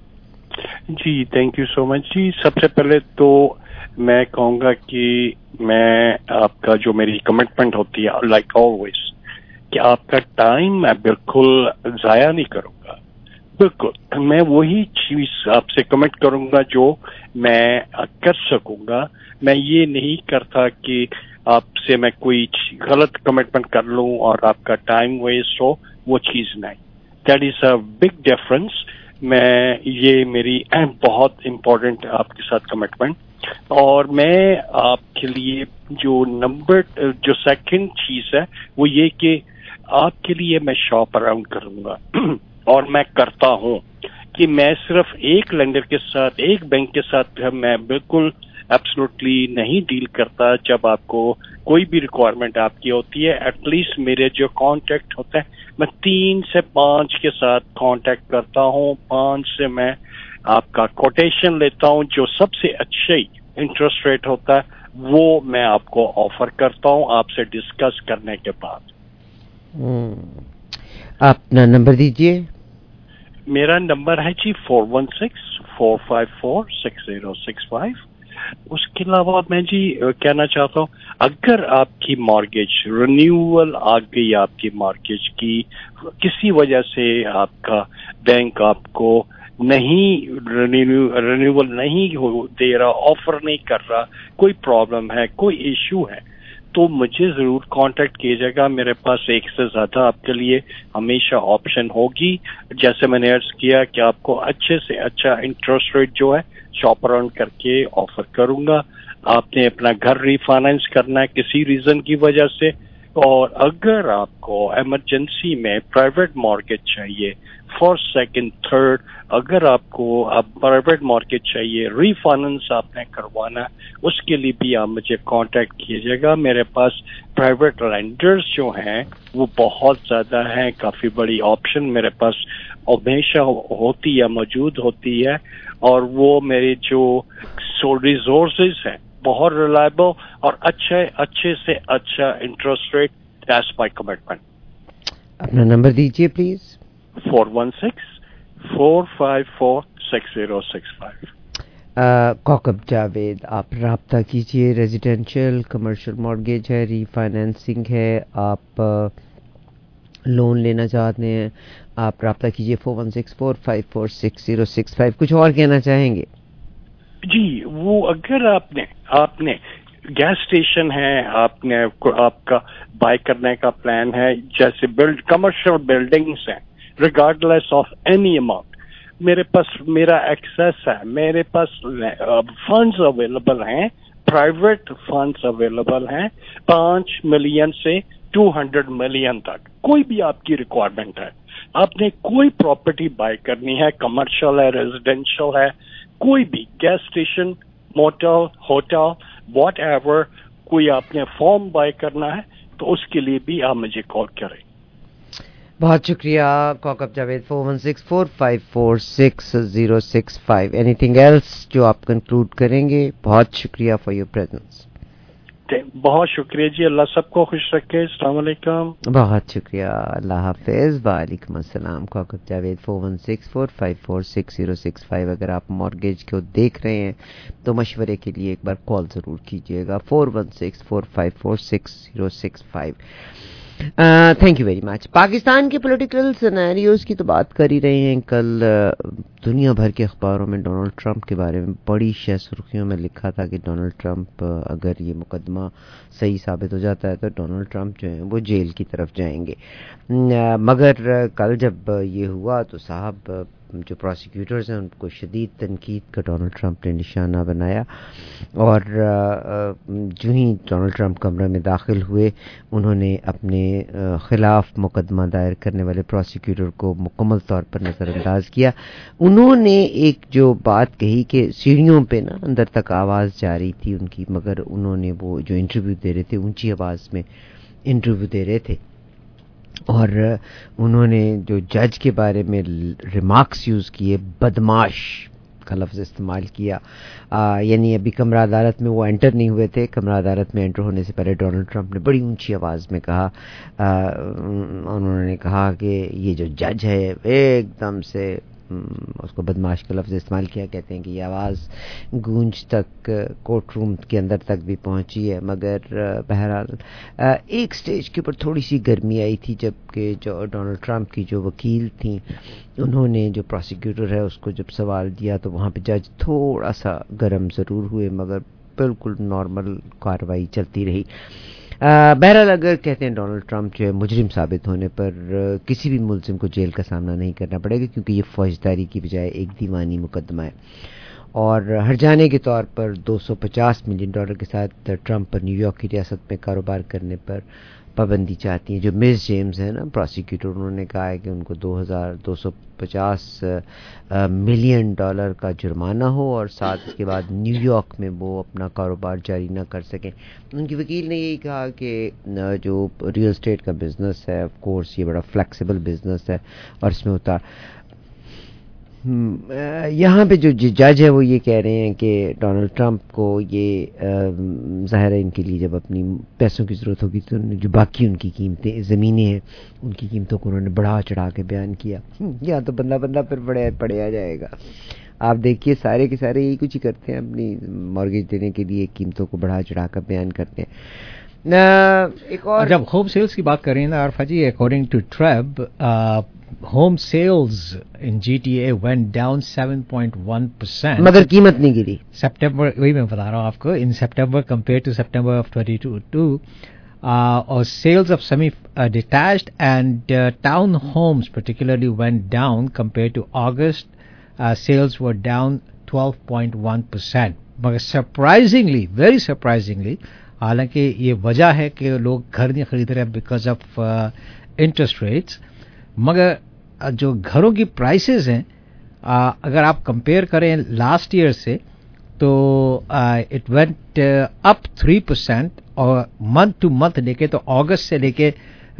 जी थैंक यू सो मच जी। सबसे पहले तो मैं कहूँगा कि मैं आपका जो मेरी कमिटमेंट होती है लाइक ऑलवेज कि आपका टाइम मैं बिल्कुल जाया नहीं करूंगा, बिल्कुल मैं वही चीज आपसे कमिट करूंगा जो मैं कर सकूंगा। मैं ये नहीं करता कि आपसे मैं कोई गलत कमिटमेंट कर लूं और आपका टाइम वेस्ट हो, वो चीज नहीं। That is a big difference. मैं ये मेरी बहुत इम्पोर्टेंट आपके साथ कमिटमेंट। और मैं आपके लिए जो नंबर जो सेकंड चीज है वो ये कि आपके लिए मैं शॉप अराउंड करूंगा और मैं करता हूं। कि मैं सिर्फ एक लेंडर के साथ, एक बैंक के साथ मैं बिल्कुल एब्सोल्युटली नहीं डील करता. जब आपको कोई भी रिक्वायरमेंट आपकी होती है, एटलीस्ट मेरे जो कांटेक्ट होते हैं, मैं तीन से पांच के साथ कांटेक्ट करता हूँ. पांच से मैं आपका कोटेशन लेता हूँ. जो सबसे अच्छे इंटरेस्ट रेट होता है वो मैं आपको ऑफर करता हूँ आपसे डिस्कस करने के बाद. अपना नंबर दीजिए. मेरा नंबर है जी four one six four five four six zero six five. उसके अलावा मैं जी कहना चाहता हूँ, अगर आपकी मॉर्गेज रिन्यूअल आ गई, आपकी मॉर्गेज की किसी वजह से आपका बैंक आपको नहीं रिन्यूअल नहीं हो दे रहा, ऑफर नहीं कर रहा, कोई प्रॉब्लम है, कोई इश्यू है, तो मुझे जरूर कांटेक्ट कीजिएगा. मेरे पास एक से ज्यादा आपके लिए हमेशा ऑप्शन होगी. जैसे मैंने अर्ज किया कि आपको अच्छे से अच्छा इंटरेस्ट रेट जो है शॉप अराउंड करके ऑफर करूंगा. आपने अपना घर रिफाइनेंस करना है किसी रीजन की वजह से, और अगर आपको इमरजेंसी में प्राइवेट मॉर्गेज चाहिए, फर्स्ट सेकंड थर्ड, अगर आपको अब प्राइवेट मॉर्गेज चाहिए, रिफाइनेंस आपने करवाना है, उसके लिए भी आप मुझे कांटेक्ट कीजिएगा. मेरे पास प्राइवेट लेंडर्स जो हैं वो बहुत ज्यादा हैं. काफी बड़ी ऑप्शन मेरे पास हमेशा होती है, मौजूद होती है. और वो मेरे जो रिसोर्सेज हैं बहुत रिलायबल और अच्छे अच्छे से अच्छा interest rate. That's my commitment. अपना नंबर दीजिए please. Four one six four five four six zero six five. Kaukab Javed, आप राब्ता कीजिए. रेजिडेंशियल कमर्शियल मॉर्गेज है, रीफाइनेंसिंग है, आप लोन लेना चाहते हैं, आप राब्ता कीजिए four one six four five four six zero six five. कुछ और कहना चाहेंगे? जी, वो अगर आपने आपने गैस स्टेशन है, आपने आपका बाय करने का प्लान है, जैसे बिल्ड कमर्शियल बिल्डिंग्स हैं, रिगार्डलेस ऑफ एनी अमाउंट, मेरे पास मेरा एक्सेस है, मेरे पास फंड्स अवेलेबल हैं, प्राइवेट फंड्स अवेलेबल हैं, पांच मिलियन से टू हंड्रेड मिलियन तक. कोई भी आपकी रिक्वायरमेंट है, आपने कोई प्रॉपर्टी बाय करनी है, कमर्शियल है, रेजिडेंशियल है, कोई भी gas station, motel, hotel, whatever, कोई आपने फॉर्म बाय करना है, तो उसके लिए भी आप मुझे कॉल करें. बहुत शुक्रिया Kaukab Javed. Four one six four five four six zero six five. Anything else जो आप कंक्लूड करेंगे? बहुत शुक्रिया फॉर योर प्रेजेंस. बहुत शुक्रिया जी. अल्लाह सबको खुश रखे. अस्सलाम वालेकुम. बहुत शुक्रिया. अल्लाह हाफिज. वालेकुम अस्सलाम. Kaukab Javed. Four one six four five four six zero six five. अगर आप मॉर्गेज को देख रहे हैं तो मशवरे के लिए एक बार कॉल ज़रूर कीजिएगा. Four one six four five four six zero six five. Thank you very much. Pakistan के पॉलिटिकल सिनेरियोज की तो बात कर ही रहे हैं. कल uh, दुनिया भर के अखबारों में डोनाल्ड ट्रंप के बारे में बड़ी शह सुर्खियों में लिखा था कि डोनाल्ड ट्रंप uh, अगर ये मुकदमा सही साबित हो जाता है तो डोनाल्ड ट्रंप जो है वो जेल की तरफ जाएंगे. uh, मगर uh, कल जब uh, ये हुआ तो साहब uh, जो प्रोसिक्यूटर्स हैं उनको शदीद तनकीद का डोनाल्ड ट्रंप ने निशाना बनाया. और जो ही डोनाल्ड ट्रंप कमरे में दाखिल हुए, उन्होंने अपने ख़िलाफ़ मुकदमा दायर करने वाले प्रोसिक्यूटर को मुकम्मल तौर पर नज़रअंदाज किया. उन्होंने एक जो बात कही कि सीढ़ियों पे ना अंदर तक आवाज़ जा रही थी उनकी, मगर उन्होंने वो जो इंटरव्यू दे रहे थे ऊंची आवाज़ में इंटरव्यू दे रहे थे. और उन्होंने जो जज के बारे में रिमार्क्स यूज़ किए, बदमाश का लफ्ज़ इस्तेमाल किया. यानी अभी कमरा अदालत में वो एंटर नहीं हुए थे. कमरा अदालत में एंटर होने से पहले डोनाल्ड ट्रंप ने बड़ी ऊंची आवाज़ में कहा, आ, उन्होंने कहा कि ये जो जज है एकदम से उसको बदमाश का लफ्ज़ इस्तेमाल किया. कहते हैं कि ये आवाज़ गूंज तक कोर्ट रूम के अंदर तक भी पहुंची है. मगर बहरहाल एक स्टेज के ऊपर थोड़ी सी गर्मी आई थी जबकि जो डोनाल्ड ट्रंप की जो वकील थी उन्होंने जो प्रोसिक्यूटर है उसको जब सवाल दिया तो वहाँ पे जज थोड़ा सा गर्म ज़रूर हुए, मगर बिल्कुल नॉर्मल कार्रवाई चलती रही. बहरहाल अगर कहते हैं डोनाल्ड ट्रंप जो है मुजरिम साबित होने पर किसी भी मुल्ज़िम को जेल का सामना नहीं करना पड़ेगा, क्योंकि ये फौजदारी की बजाय एक दीवानी मुकदमा है. اور ہر جانے کے طور پر دو سو پچاس ملین ڈالر کے ساتھ ٹرمپ پر نیو یارک کی ریاست میں کاروبار کرنے پر پابندی چاہتی ہیں. جو مس جیمز ہیں نا پروسیکیوٹر, انہوں نے کہا ہے کہ ان کو دو ہزار دو سو پچاس ملین ڈالر کا جرمانہ ہو اور ساتھ اس کے بعد نیو یارک میں وہ اپنا کاروبار جاری نہ کر سکیں. ان کی وکیل نے یہی کہا کہ جو ریئل اسٹیٹ کا بزنس ہے آف کورس یہ بڑا فلیکسیبل بزنس ہے اور اس میں ہوتا. یہاں پہ جو جج ہے وہ یہ کہہ رہے ہیں کہ ڈونلڈ ٹرمپ کو یہ ظاہر ہے ان کے لیے جب اپنی پیسوں کی ضرورت ہوگی تو جو باقی ان کی قیمتیں زمینیں ہیں ان کی قیمتوں کو انہوں نے بڑھا چڑھا کے بیان کیا. یا تو بندہ بندہ پھر بڑے پڑے جائے گا. آپ دیکھیے سارے کے سارے یہی کچھ ہی کرتے ہیں, اپنی مارگیج دینے کے لیے قیمتوں کو بڑھا چڑھا کر بیان کرتے ہیں. ایک اور جب ہوم سیلز کی بات کریں نا Arifa ji, according to TREB home sales in G T A went down seven point one percent مگر قیمت نہیں گری. سپٹمبر, وہی میں بتا رہا ہوں آپ کو, in September compare to September of twenty twenty-two اور sales of semi detached and town homes particularly went down compared to August. uh, sales were down twelve point one percent. مگر surprisingly, very surprisingly, حالانکہ یہ وجہ ہے کہ لوگ گھر نہیں خرید رہے بیکاز آف انٹرسٹ ریٹس, مگر جو گھروں کی پرائسز ہیں اگر آپ کمپیئر کریں لاسٹ ایئر سے تو it went up three percent اور منتھ ٹو منتھ لے کے تو اگست سے لے کے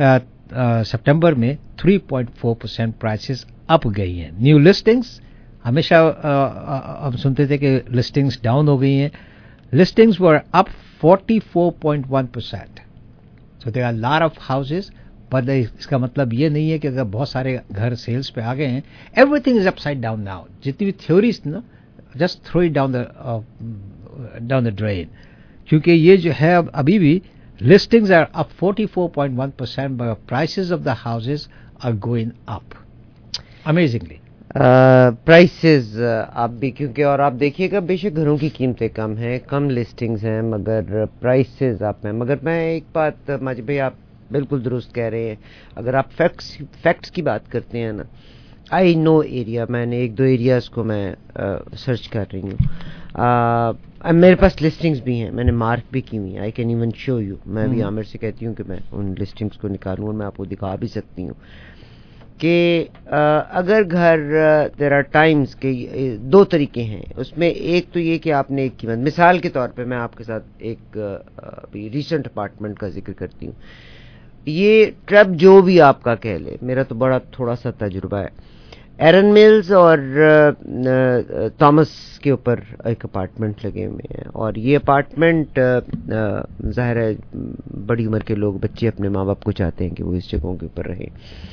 سپٹمبر میں three point four percent prices up گئی ہیں. نیو لسٹنگس ہمیشہ ہم سنتے تھے کہ لسٹنگس ڈاؤن ہو گئی ہیں. Listings were up forty four point one percent. So there are lot of houses, پر اس کا مطلب یہ نہیں ہے کہ اگر بہت سارے گھر سیلز پہ آ گئے ہیں everything is upside down now. جتنی بھی تھیوریز نا just throw it down down the drain, کیونکہ یہ جو ہے ابھی بھی listings are up forty four point one percent but prices of the houses are going up amazingly. Prices آپ بھی کیونکہ اور آپ دیکھیے گا بے شک گھروں کی قیمتیں کم ہیں, کم لسٹنگز ہیں, مگر پرائسز آپ ہیں. مگر میں ایک بات ماجد بھائی آپ بالکل درست کہہ رہے ہیں. اگر آپ فیکٹس فیکٹس کی بات کرتے ہیں نا, آئی نو ایریا, میں نے ایک دو ایریاز کو میں سرچ کر رہی ہوں, میرے پاس لسٹنگز بھی ہیں, میں نے مارک بھی کی ہوئی ہیں. I can even show you. میں بھی عامر سے کہتی ہوں کہ میں ان لسٹنگز کو نکالوں اور میں آپ کو دکھا بھی سکتی ہوں کہ اگر گھر دیر آر ٹائمز کے دو طریقے ہیں اس میں. ایک تو یہ کہ آپ نے ایک قیمت, مثال کے طور پہ میں آپ کے ساتھ ایک ریسنٹ اپارٹمنٹ کا ذکر کرتی ہوں. یہ ٹرب جو بھی آپ کا کہہ لے, میرا تو بڑا تھوڑا سا تجربہ ہے. ایرن ملز اور تھامس کے اوپر ایک اپارٹمنٹ لگے ہوئے ہیں, اور یہ اپارٹمنٹ ظاہر ہے بڑی عمر کے لوگ, بچے اپنے ماں باپ کو چاہتے ہیں کہ وہ اس جگہوں کے اوپر رہیں.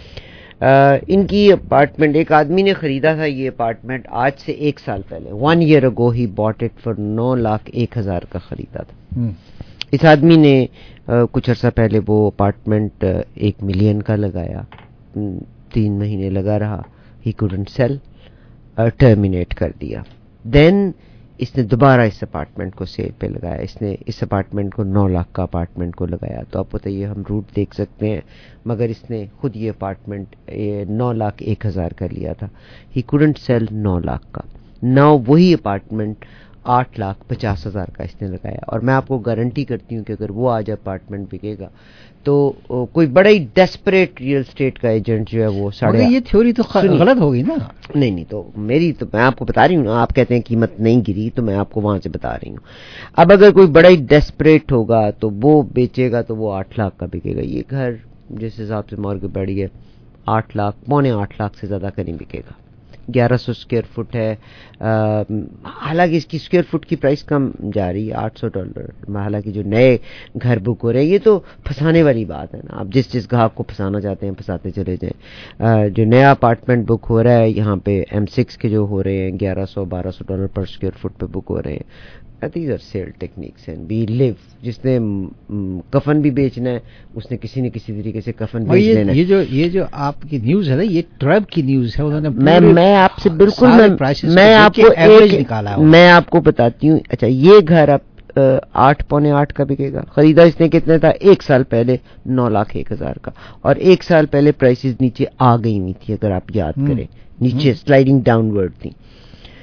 ان کی اپارٹمنٹ ایک آدمی نے خریدا تھا یہ اپارٹمنٹ آج سے ایک سال پہلے, one year ago he bought it for نو لاکھ ایک ہزار کا خریدا تھا. اس آدمی نے کچھ عرصہ پہلے وہ اپارٹمنٹ ایک ملین کا لگایا, تین مہینے لگا رہا, ہی کوڈنٹ سیل, ٹرمینیٹ کر دیا. دین اس نے دوبارہ اس اپارٹمنٹ کو سیل پہ لگایا, اس نے اس اپارٹمنٹ کو نو لاکھ کا اپارٹمنٹ کو لگایا. تو آپ بتائیے ہم روٹ دیکھ سکتے ہیں, مگر اس نے خود یہ اپارٹمنٹ نو لاکھ ایک ہزار کا لیا تھا. ہی کوڈنٹ سیل نو لاکھ کا. نو وہی اپارٹمنٹ آٹھ لاکھ پچاس ہزار کا اس نے لگایا, اور میں آپ کو گارنٹی کرتی ہوں کہ اگر وہ آج اپارٹمنٹ بکے گا تو کوئی بڑا ہی ڈیسپریٹ ریئل اسٹیٹ کا ایجنٹ جو ہے وہ ساڑھے, یہ تھیوری تو غلط ہوگی نا. نہیں نہیں تو میری تو میں آپ کو بتا رہی ہوں نا, آپ کہتے ہیں قیمت نہیں گری تو میں آپ کو وہاں سے بتا رہی ہوں. اب اگر کوئی بڑا ہی ڈیسپریٹ ہوگا تو وہ بیچے گا تو وہ آٹھ لاکھ کا بکے گا. یہ گھر جس حساب سے مارکیٹ بڑھی ہے آٹھ لاکھ پونے آٹھ لاکھ سے زیادہ کا نہیں بکے گا. گیارہ سو اسکوائر فٹ ہے, حالانکہ اس کی اسکوائر فٹ کی پرائس کم جا رہی ہے آٹھ سو ڈالر. حالانکہ جو نئے گھر بک ہو رہے ہیں, یہ تو پھنسانے والی بات ہے نا, آپ جس جس گاہک کو پھنسانا چاہتے ہیں پھنساتے چلے جائیں. جو نیا اپارٹمنٹ بک ہو رہا ہے یہاں پہ ایم سکس کے جو ہو رہے ہیں گیارہ سو بارہ سو ڈالر پر اسکوائر فٹ پہ بک ہو رہے ہیں. These are sale techniques and we leave. جس نے کفن بھی بیچنا ہے اس نے کسی نہ کسی طریقے سے کفن بیچ لینا ہے. یہ جو یہ جو آپ کی نیوز ہے نا, یہ ٹرب کی نیوز ہے. انہوں نے میں میں آپ سے بالکل میں آپ کو ایک میں آپ کو بتاتی ہوں. اچھا یہ گھر اب آٹھ پونے آٹھ کا بکے گا. خریدا اس نے کتنے تھا, ایک سال پہلے نو لاکھ ایک ہزار کا, اور ایک سال پہلے پرائسز نیچے آ گئی ہوئی تھی اگر آپ یاد کریں, نیچے سلائڈنگ ڈاؤن ورڈ تھی.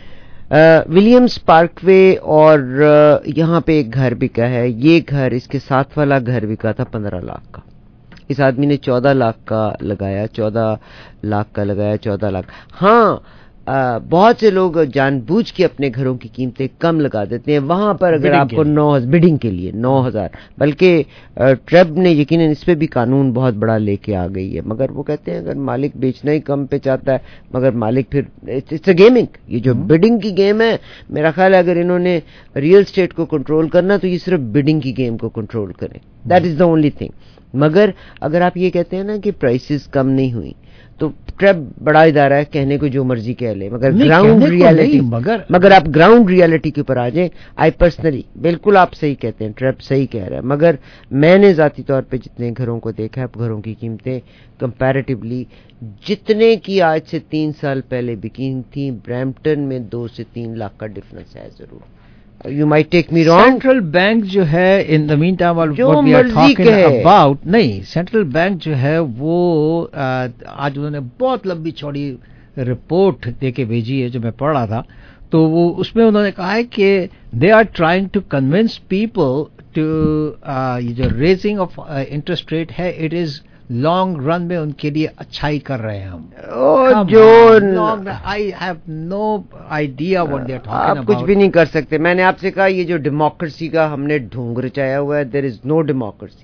ولیمز پارک وے اور یہاں پہ ایک گھر بکا ہے. یہ گھر اس کے ساتھ والا گھر بکا تھا پندرہ لاکھ کا. اس آدمی نے چودہ لاکھ کا لگایا چودہ لاکھ کا لگایا چودہ لاکھ. ہاں بہت سے لوگ جان بوجھ کے اپنے گھروں کی قیمتیں کم لگا دیتے ہیں. وہاں پر اگر آپ کو نو بڈنگ کے لیے نو ہزار بلکہ ٹریب نے یقیناً اس پہ بھی قانون بہت بڑا لے کے آ گئی ہے. مگر وہ کہتے ہیں اگر مالک بیچنا ہی کم پہ چاہتا ہے مگر مالک پھر اٹس اے گیمنگ. یہ جو بڈنگ کی گیم ہے میرا خیال ہے اگر انہوں نے ریئل اسٹیٹ کو کنٹرول کرنا تو یہ صرف بڈنگ کی گیم کو کنٹرول کریں. That is the only thing. مگر اگر آپ یہ کہتے ہیں نا کہ پرائسز کم نہیں ہوئی تو ٹریب بڑا ادارہ ہے کہنے کو جو مرضی کہہ لے مگر گراؤنڈ ریالٹی مگر مگر آپ گراؤنڈ ریالٹی کے اوپر آ جائیں. آئی پرسنلی بالکل آپ صحیح کہتے ہیں ٹریب صحیح کہہ رہا ہے مگر میں نے ذاتی طور پہ جتنے گھروں کو دیکھا ہے گھروں کی قیمتیں کمپیریٹیولی جتنے کی آج سے تین سال پہلے بکی تھیں برمپٹن میں دو سے تین لاکھ کا ڈفرنس ہے ضرور. You might take me wrong. Central bank جو ہے in the meantime what we are talking about نہیں سینٹرل بینک جو ہے وہ آج انہوں نے بہت لمبی چوڑی رپورٹ دے کے بھیجی ہے جو میں پڑھ رہا تھا تو وہ اس میں انہوں نے کہا ہے کہ they are trying to convince people to یہ جو ریزنگ آف انٹرسٹ ریٹ ہے it is لانگ رن میں ان کے لیے اچھائی کر رہے ہیں ہم. جو I have no idea what they are talking about. آپ کچھ بھی نہیں کر سکتے. میں نے آپ سے کہا یہ جو ڈیموکریسی کا ہم نے ڈھونگ رچایا ہوا ہے دیر از نو ڈیموکریسی.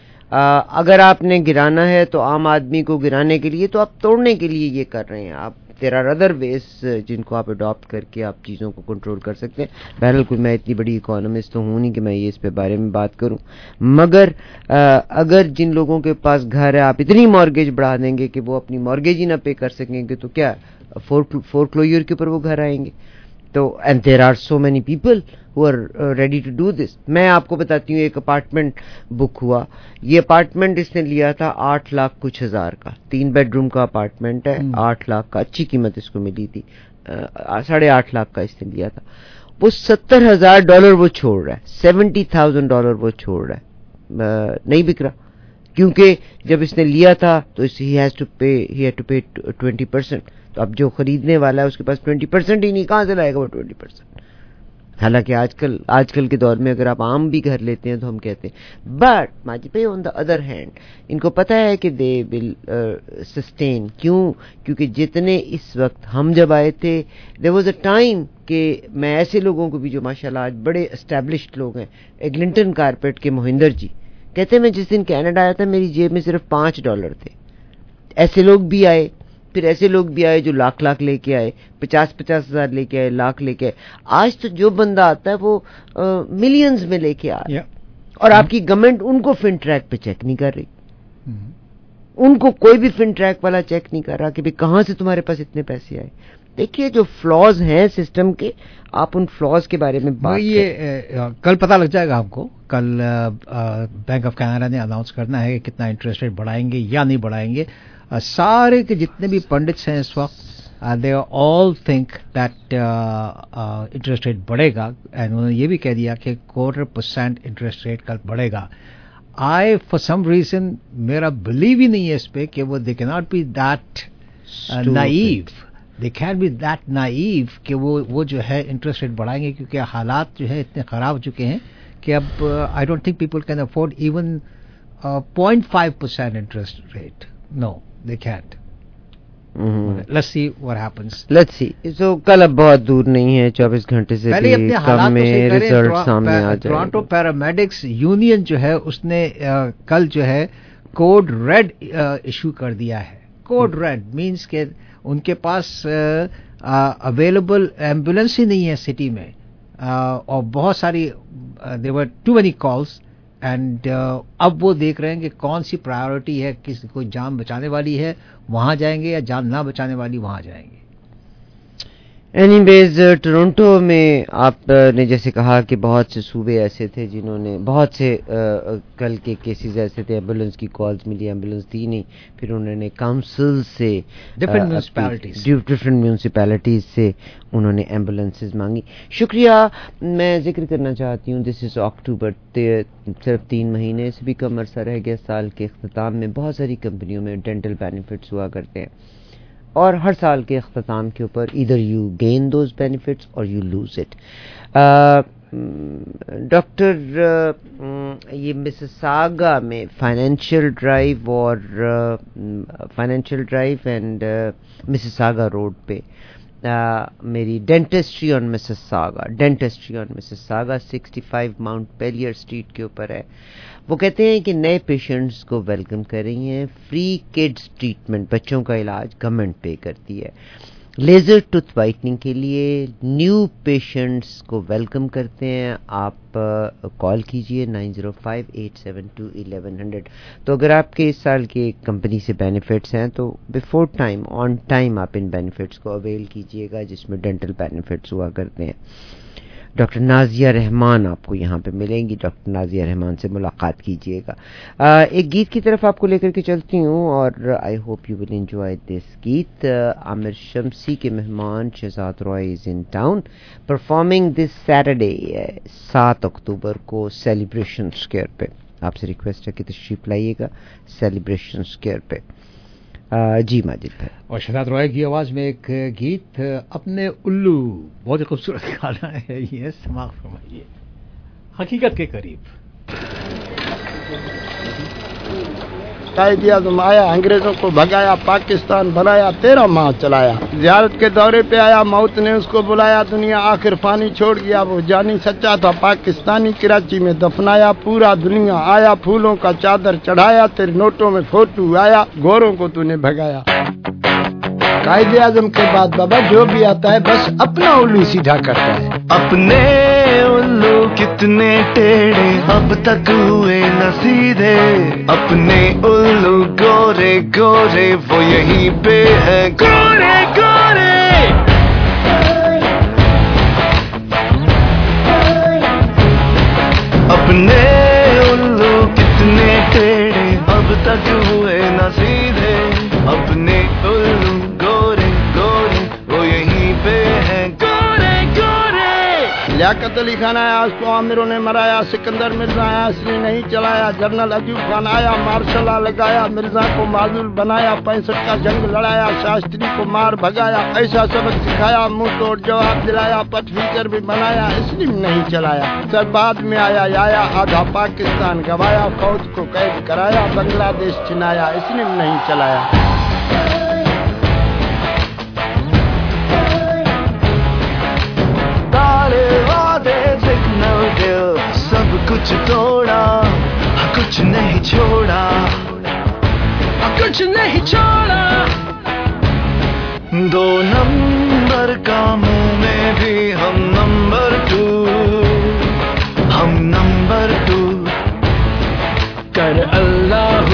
اگر آپ نے گرانا ہے تو عام آدمی کو گرانے کے لیے تو آپ توڑنے کے لیے یہ کر رہے ہیں. آپ دیر آر ادر ویز جن کو آپ اڈاپٹ کر کے آپ چیزوں کو کنٹرول کر سکتے ہیں. بہرحال کوئی میں اتنی بڑی اکانومسٹ تو ہوں نہیں کہ میں یہ اس پہ بارے میں بات کروں مگر اگر جن لوگوں کے پاس گھر ہے آپ اتنی مارگیج بڑھا دیں گے کہ وہ اپنی مارگیج ہی نہ پے کر سکیں گے تو کیا فور کلوجر کے اوپر وہ گھر آئیں گے. تو and there are so many people who are ready to do this. میں آپ کو بتاتی ہوں ایک اپارٹمنٹ بک ہوا. یہ اپارٹمنٹ اس نے لیا تھا آٹھ لاکھ کچھ ہزار کا. تین بیڈ روم کا اپارٹمنٹ ہے آٹھ لاکھ کا. اچھی قیمت اس کو ملی تھی. ساڑھے آٹھ لاکھ کا اس نے لیا تھا. وہ ستر ہزار ڈالر وہ چھوڑ رہا ہے. سیونٹی تھاؤزینڈ ڈالر وہ چھوڑ رہا ہے. نہیں بک رہا کیونکہ جب اس نے لیا تھا تو he has to pay he had to pay twenty percent. تو اب جو خریدنے والا ہے اس کے پاس ٹوینٹی پرسینٹ ہی نہیں. کہاں سے لائے گا وہ ٹوینٹی پرسینٹ. حالانکہ آج کل آج کل کے دور میں اگر آپ عام بھی گھر لیتے ہیں تو ہم کہتے ہیں بٹ ماجد بھائی آن دا ادر ہینڈ ان کو پتہ ہے کہ دے ول سسٹین. کیوں؟ کیونکہ جتنے اس وقت ہم جب آئے تھے دیر واز اے ٹائم کہ میں ایسے لوگوں کو بھی جو ماشاء اللہ آج بڑے اسٹیبلشڈ لوگ ہیں ایگلنٹن کارپیٹ کے مہندر جی کہتے ہیں میں جس دن کینیڈا آیا تھا میری جیب میں صرف پانچ ڈالر تھے. ایسے لوگ بھی آئے. پھر ایسے لوگ بھی آئے جو لاکھ لاکھ لے کے آئے پچاس پچاس ہزار لے کے آئے لاکھ لے کے آئے. آج تو جو بندہ آتا ہے وہ ملینز میں لے کے آ رہا ہے اور آپ کی گورنمنٹ ان کو فن ٹریک پہ چیک نہیں کر رہی. ان کو کوئی بھی فن ٹریک والا چیک نہیں کر رہا کہ بھئی کہاں سے تمہارے پاس اتنے پیسے آئے. دیکھیے جو فلاز ہیں سسٹم کے آپ ان فلاز کے بارے میں بات یہ کل پتہ لگ جائے گا آپ کو. کل بینک آف کینیڈا نے اناؤنس کرنا ہے کہ کتنا انٹرسٹ ریٹ بڑھائیں گے یا نہیں بڑھائیں گے. سارے کے جتنے بھی پنڈتس ہیں اس وقت they all think that interest rate بڑھے گا. اینڈ انہوں نے یہ بھی کہہ دیا کہ کوارٹر پرسینٹ انٹرسٹ ریٹ کل بڑھے گا. آئی فار سم ریزن میرا بلیو ہی نہیں ہے اس پہ کہ وہ they can not be that naive they can be that naive کہ وہ وہ جو ہے انٹرسٹ ریٹ بڑھائیں گے کیونکہ حالات جو ہے اتنے خراب ہو چکے ہیں کہ اب I don't think people can afford even point five percent interest rate. No they can't. Mm-hmm. Let's see what happens. Let's see. So کل اب بہت دور نہیں ہے چوبیس گھنٹے سے بھی کم میں ریزلٹ سامنے آ جائے. ٹورانٹو پیرامیڈکس یونین جو ہے اس نے کل جو ہے کوڈ ریڈ ایشو کر دیا ہے. کوڈ ریڈ مینس کہ ان کے پاس اویلیبل ایمبولینس ہی نہیں ہے سٹی میں اور بہت ساری there were too many calls. And uh, اب وہ دیکھ رہے ہیں کہ کون سی پرائیورٹی ہے کسی کو جان بچانے والی ہے وہاں جائیں گے یا جان نہ بچانے والی وہاں جائیں گے. اینی ویز ٹورنٹو میں آپ نے جیسے کہا کہ بہت سے صوبے ایسے تھے جنہوں نے بہت سے کل کے کیسز ایسے تھے ایمبولینس کی کالز ملی ایمبولینس دی نہیں. پھر انہوں نے کاؤنسل سے ڈفرینٹ میونسپیلٹیز ڈفرینٹ میونسپیلٹیز سے انہوں نے ایمبولینسز مانگی. شکریہ. میں ذکر کرنا چاہتی ہوں دس از اکتوبر صرف تین مہینے سے بھی کم عرصہ رہ گیا سال کے اختتام میں. بہت ساری کمپنیوں میں ڈینٹل بینیفٹس ہوا کرتے ہیں. اور ہر سال کے اختتام کے اوپر ادھر یو گین دوز بینیفٹس اور یو لوز اٹ. ڈاکٹر یہ مسساگا میں فائنینشیل ڈرائیو اور financial drive and Mississauga road پہ میری dentistry on Mississauga dentistry on Mississauga sixty five Montpellier street کے اوپر ہے. وہ کہتے ہیں کہ نئے پیشنٹس کو ویلکم کر رہی ہیں. فری کڈس ٹریٹمنٹ, بچوں کا علاج گورنمنٹ پے کرتی ہے. لیزر ٹوتھ وائٹنگ کے لیے نیو پیشنٹس کو ویلکم کرتے ہیں. آپ کال کیجئے nine zero five eight seven two eleven hundred. تو اگر آپ کے اس سال کے کمپنی سے بینیفٹس ہیں تو بیفور ٹائم آن ٹائم آپ ان بینیفٹس کو اویل کیجئے گا, جس میں ڈینٹل بینیفٹس ہوا کرتے ہیں. ڈاکٹر نازیہ رحمان آپ کو یہاں پہ ملیں گی. ڈاکٹر نازیہ رحمان سے ملاقات کیجیے گا. ایک گیت کی طرف آپ کو لے کر کے چلتی ہوں اور I hope you will enjoy this گیت. عامر شمسی کے مہمان Shahzad Rai is in town performing this Saturday سات اکتوبر کو سیلیبریشن اسکوائر پہ. آپ سے ریکویسٹ ہے کہ تشریف لائیے گا سیلیبریشن اسکوائر پہ. جی ماجد بھائی. اور شہزاد رائے کی آواز میں ایک گیت اپنے الو, بہت ہی خوبصورت گانا ہے یہ, سماعت فرمائیے. حقیقت کے قریب. قائد اعظم آیا, انگریزوں کو بھگایا, پاکستان بنایا, تیرہ ماہ چلایا. زیارت کے دورے پہ آیا, موت نے اس کو بلایا. دنیا آخر فانی چھوڑ گیا, وہ جانی سچا تھا پاکستانی. کراچی میں دفنایا, پورا دنیا آیا. پھولوں کا چادر چڑھایا, تیرے نوٹوں میں فوٹو آیا. گوروں کو تو نے بھگایا. قائد اعظم کے بعد بابا جو بھی آتا ہے بس اپنا الو سیدھا کرتا ہے. اپنے الو کتنے ٹیڑھے اب تک ہوئے نہ سیدھے. اپنے الو گورے گورے وہ یہیں پہ ہے گورے گورے. اپنے الو کتنے ٹیڑھے اب تک ہوئے نہ سیدھے. اپنے الو لیاقت علی خان آیا, اس کو عامروں نے مرایا. سکندر مرزا آیا, اس نے نہیں چلایا. جنرل ایوب خان آیا, مارشل لگایا. مرزا کو معذور بنایا, پینسٹھ کا جنگ لڑایا. شاستری کو مار بھگایا, ایسا سبق سکھایا. منہ توڑ جواب دلایا, پٹ فیچر بھی بنایا. اس نے نہیں چلایا. سر بعد میں آیا آیا, آدھا پاکستان گوایا. فوج کو قید کرایا, بنگلہ دیش چنایا. اس نے نہیں چلایا. سب کچھ توڑا, کچھ نہیں چھوڑا, کچھ نہیں چھوڑا. دو نمبر کاموں میں بھی ہم نمبر ٹو, ہم نمبر ٹو. کر اللہ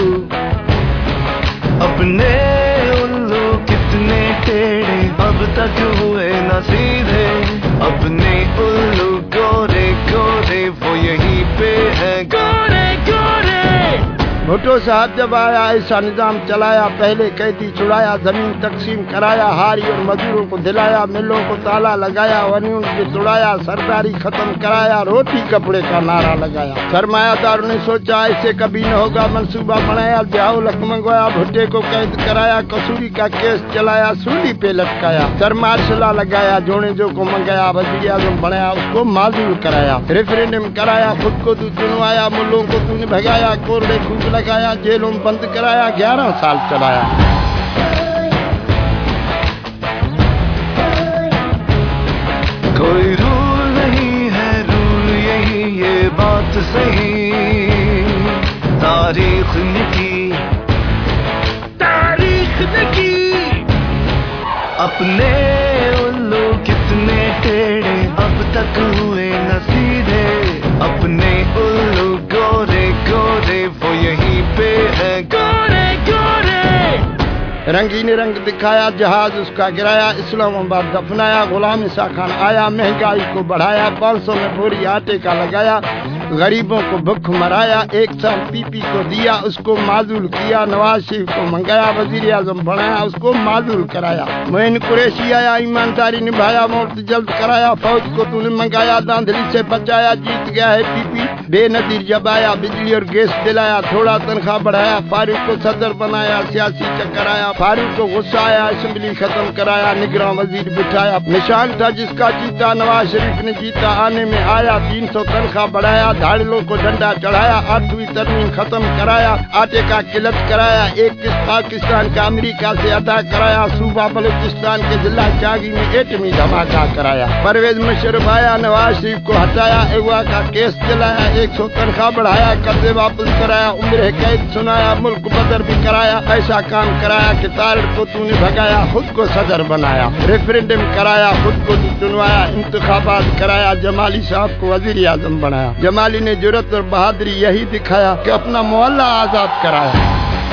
اپنے الو کتنے ٹیڑھے اب تک ہوئے نہ سیدھے. اپنے الو گورے گورے وہ یہیں پہ ہے گورے گورے. بھٹو صاحب جب آیا ایسا نظام چلایا. پہلے قیدی چھڑایا, زمین تقسیم کرایا. ہاری اور مزدوروں کو دلایا, ملوں کو تالا لگایا. ونیون سے توڑایا, سرداری ختم کرایا. روٹی کپڑے کا نعرہ لگایا. سرمایہ داروں نے سوچا ایسے کبھی نہ ہوگا, منصوبہ بنایا. جاؤ لکھ منگوایا, بھٹے کو قید کرایا. کسوری کا کیس چلایا, سولی پہ لٹکایا. سر مارشلہ لگایا, جوڑے جو کو منگایا. وزیر اعظم بنایا, اس کو معذور کرایا. ریفرینڈم کرایا, خود کو تو چنوایا. ملوں کو تو نے بھگایا, کوڑے خوب لگایا. جیلوں بند کرایا, گیارہ سال چلایا. کوئی رول نہیں ہے, رول یہی, یہ بات صحیح. تاریخ نے کی, تاریخ نے کی. اپنے الو کتنے ٹیڑھے اب تک ہوئے نہ سیدھے. اپنے الو گورے گورے وہ یہیں پہ ہے گورے گورے. رنگین رنگ دکھایا, جہاز اس کا گرایا. اسلام آباد دفنایا. غلام عیسیٰ خان آیا, مہنگائی کو بڑھایا. پانچ سو میں بوری آٹے کا لگایا. غریبوں کو بھوک مرایا. ایک سال پی پی کو دیا, اس کو معذور کیا. نواز شریف کو منگایا, وزیر اعظم بنایا, اس کو معذور کرایا. معین قریشی آیا, ایمانداری نبھایا. موت جلد کرایا, فوج کو تو نے منگایا. داندلی سے بچایا, جیت گیا ہے پی پی. بے نظیر جب آیا بجلی اور گیس دلایا, تھوڑا تنخواہ بڑھایا, فاروق کو صدر بنایا, سیاسی چکر آیا, فاروق کو غصہ آیا, اسمبلی ختم کرایا, نگراں وزیر بٹھایا, نشان تھا جس کا جیتا نواز شریف نے جیتا, آنے میں آیا, تین سو تنخواہ بڑھایا, دھاڑلوں کو ڈنڈا چڑھایا, آٹھویں ترمیم ختم کرایا, آٹے کا قلت کرایا, ایک قسط پاکستان کا امریکہ سے ادا کرایا, صوبہ بلوچستان کے ضلع چاگی میں ایٹمی دھماکہ کرایا, پرویز مشرف آیا, نواز شریف کو ہٹایا, اغوا کا کیس چلایا, ایک سو تنخواہ بڑھایا, قبضے واپس کرایا, عمر قید سنایا, ملک بدر بھی کرایا, ایسا کام کرایا کہ تارڑ کو تو نے بھگایا, خود کو صدر بنایا, ریفرینڈم کرایا, خود کو چنوایا, انتخابات کرایا, جمالی صاحب کو وزیر اعظم بنایا. جمالی نے جرأت اور بہادری یہی دکھایا کہ اپنا محلہ آزاد کرایا.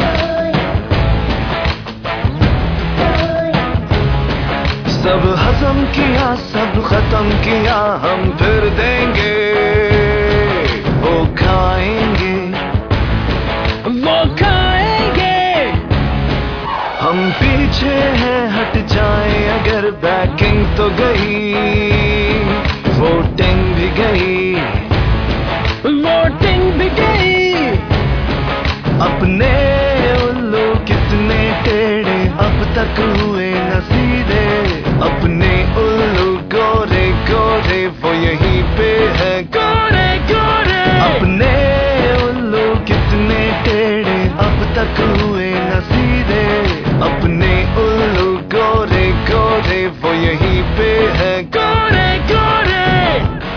سب ہضم کیا, سب ختم کیا, ہم پھر دیں گے, وہ کھائیں گے, وہ کھائیں گے, ہم پیچھے ہیں ہٹ جائیں اگر بیکنگ تو گئی, ووٹنگ بھی گئی, ووٹنگ بھی گئی, اپنے الو کتنے ٹیڑے اب تک ہوئے نہ سیدھے, اپنے الو گورے گورے وہ یہیں پہ ہے گورے گورے, اپنے الو کتنے ٹیڑے اب تک ہوئے نہ سیدھے, اپنے الو گورے گورے وہ یہیں پہ ہے گورے گورے.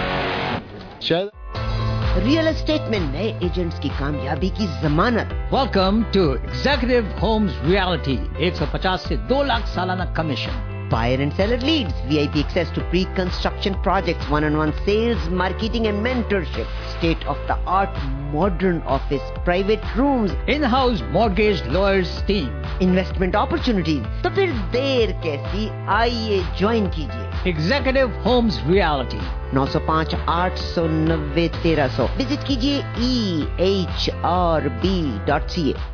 ریئل اسٹیٹ میں نئے ایجنٹس کی کامیابی کی ضمانت. Welcome to Executive Homes Realty. ایک سو پچاس سے دو لاکھ سالانہ کمیشن. Buyer and seller leads, V I P access to pre-construction projects, one-on-one sales, marketing and mentorship, state-of-the-art modern office, private rooms, in-house mortgage lawyers team, investment opportunities. تو پھر دیر کیسی, آئیے جوائن کیجیے. Executive Homes Realty. نو سو پانچ آٹھ سو نوے تیرہ سو. وزٹ کیجیے E H R B dot C A.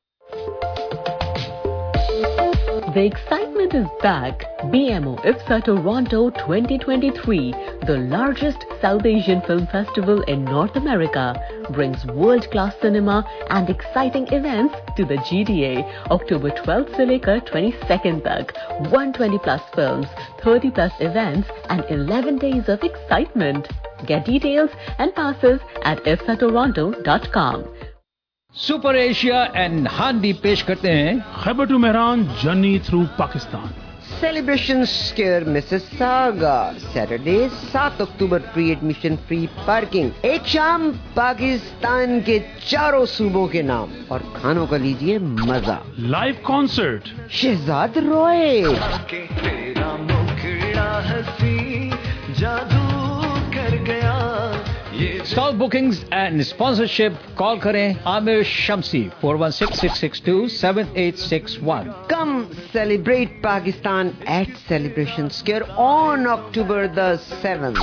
The excitement is back. B M O I F S A Toronto twenty twenty-three, the largest South Asian film festival in North America, brings world-class cinema and exciting events to the G D A. October twelfth se lekar twenty-second tak, one hundred twenty plus films, thirty plus events and eleven days of excitement. Get details and passes at I F S A toronto dot com. Super Asia and Handi پیش کرتے ہیں Khyber to Mehran journey through Pakistan. Celebration square Mississauga, Saturday سات اکتوبر, free admission, free parking. ایک شام پاکستان کے چاروں صوبوں کے نام اور کھانوں کا لیجیے مزہ. Live concert Shahzad Roy. Stall bookings and sponsorship call کریں Aamir Shamsi four one six six six two seven eight six one. Come celebrate Pakistan at celebration square on October the seventh.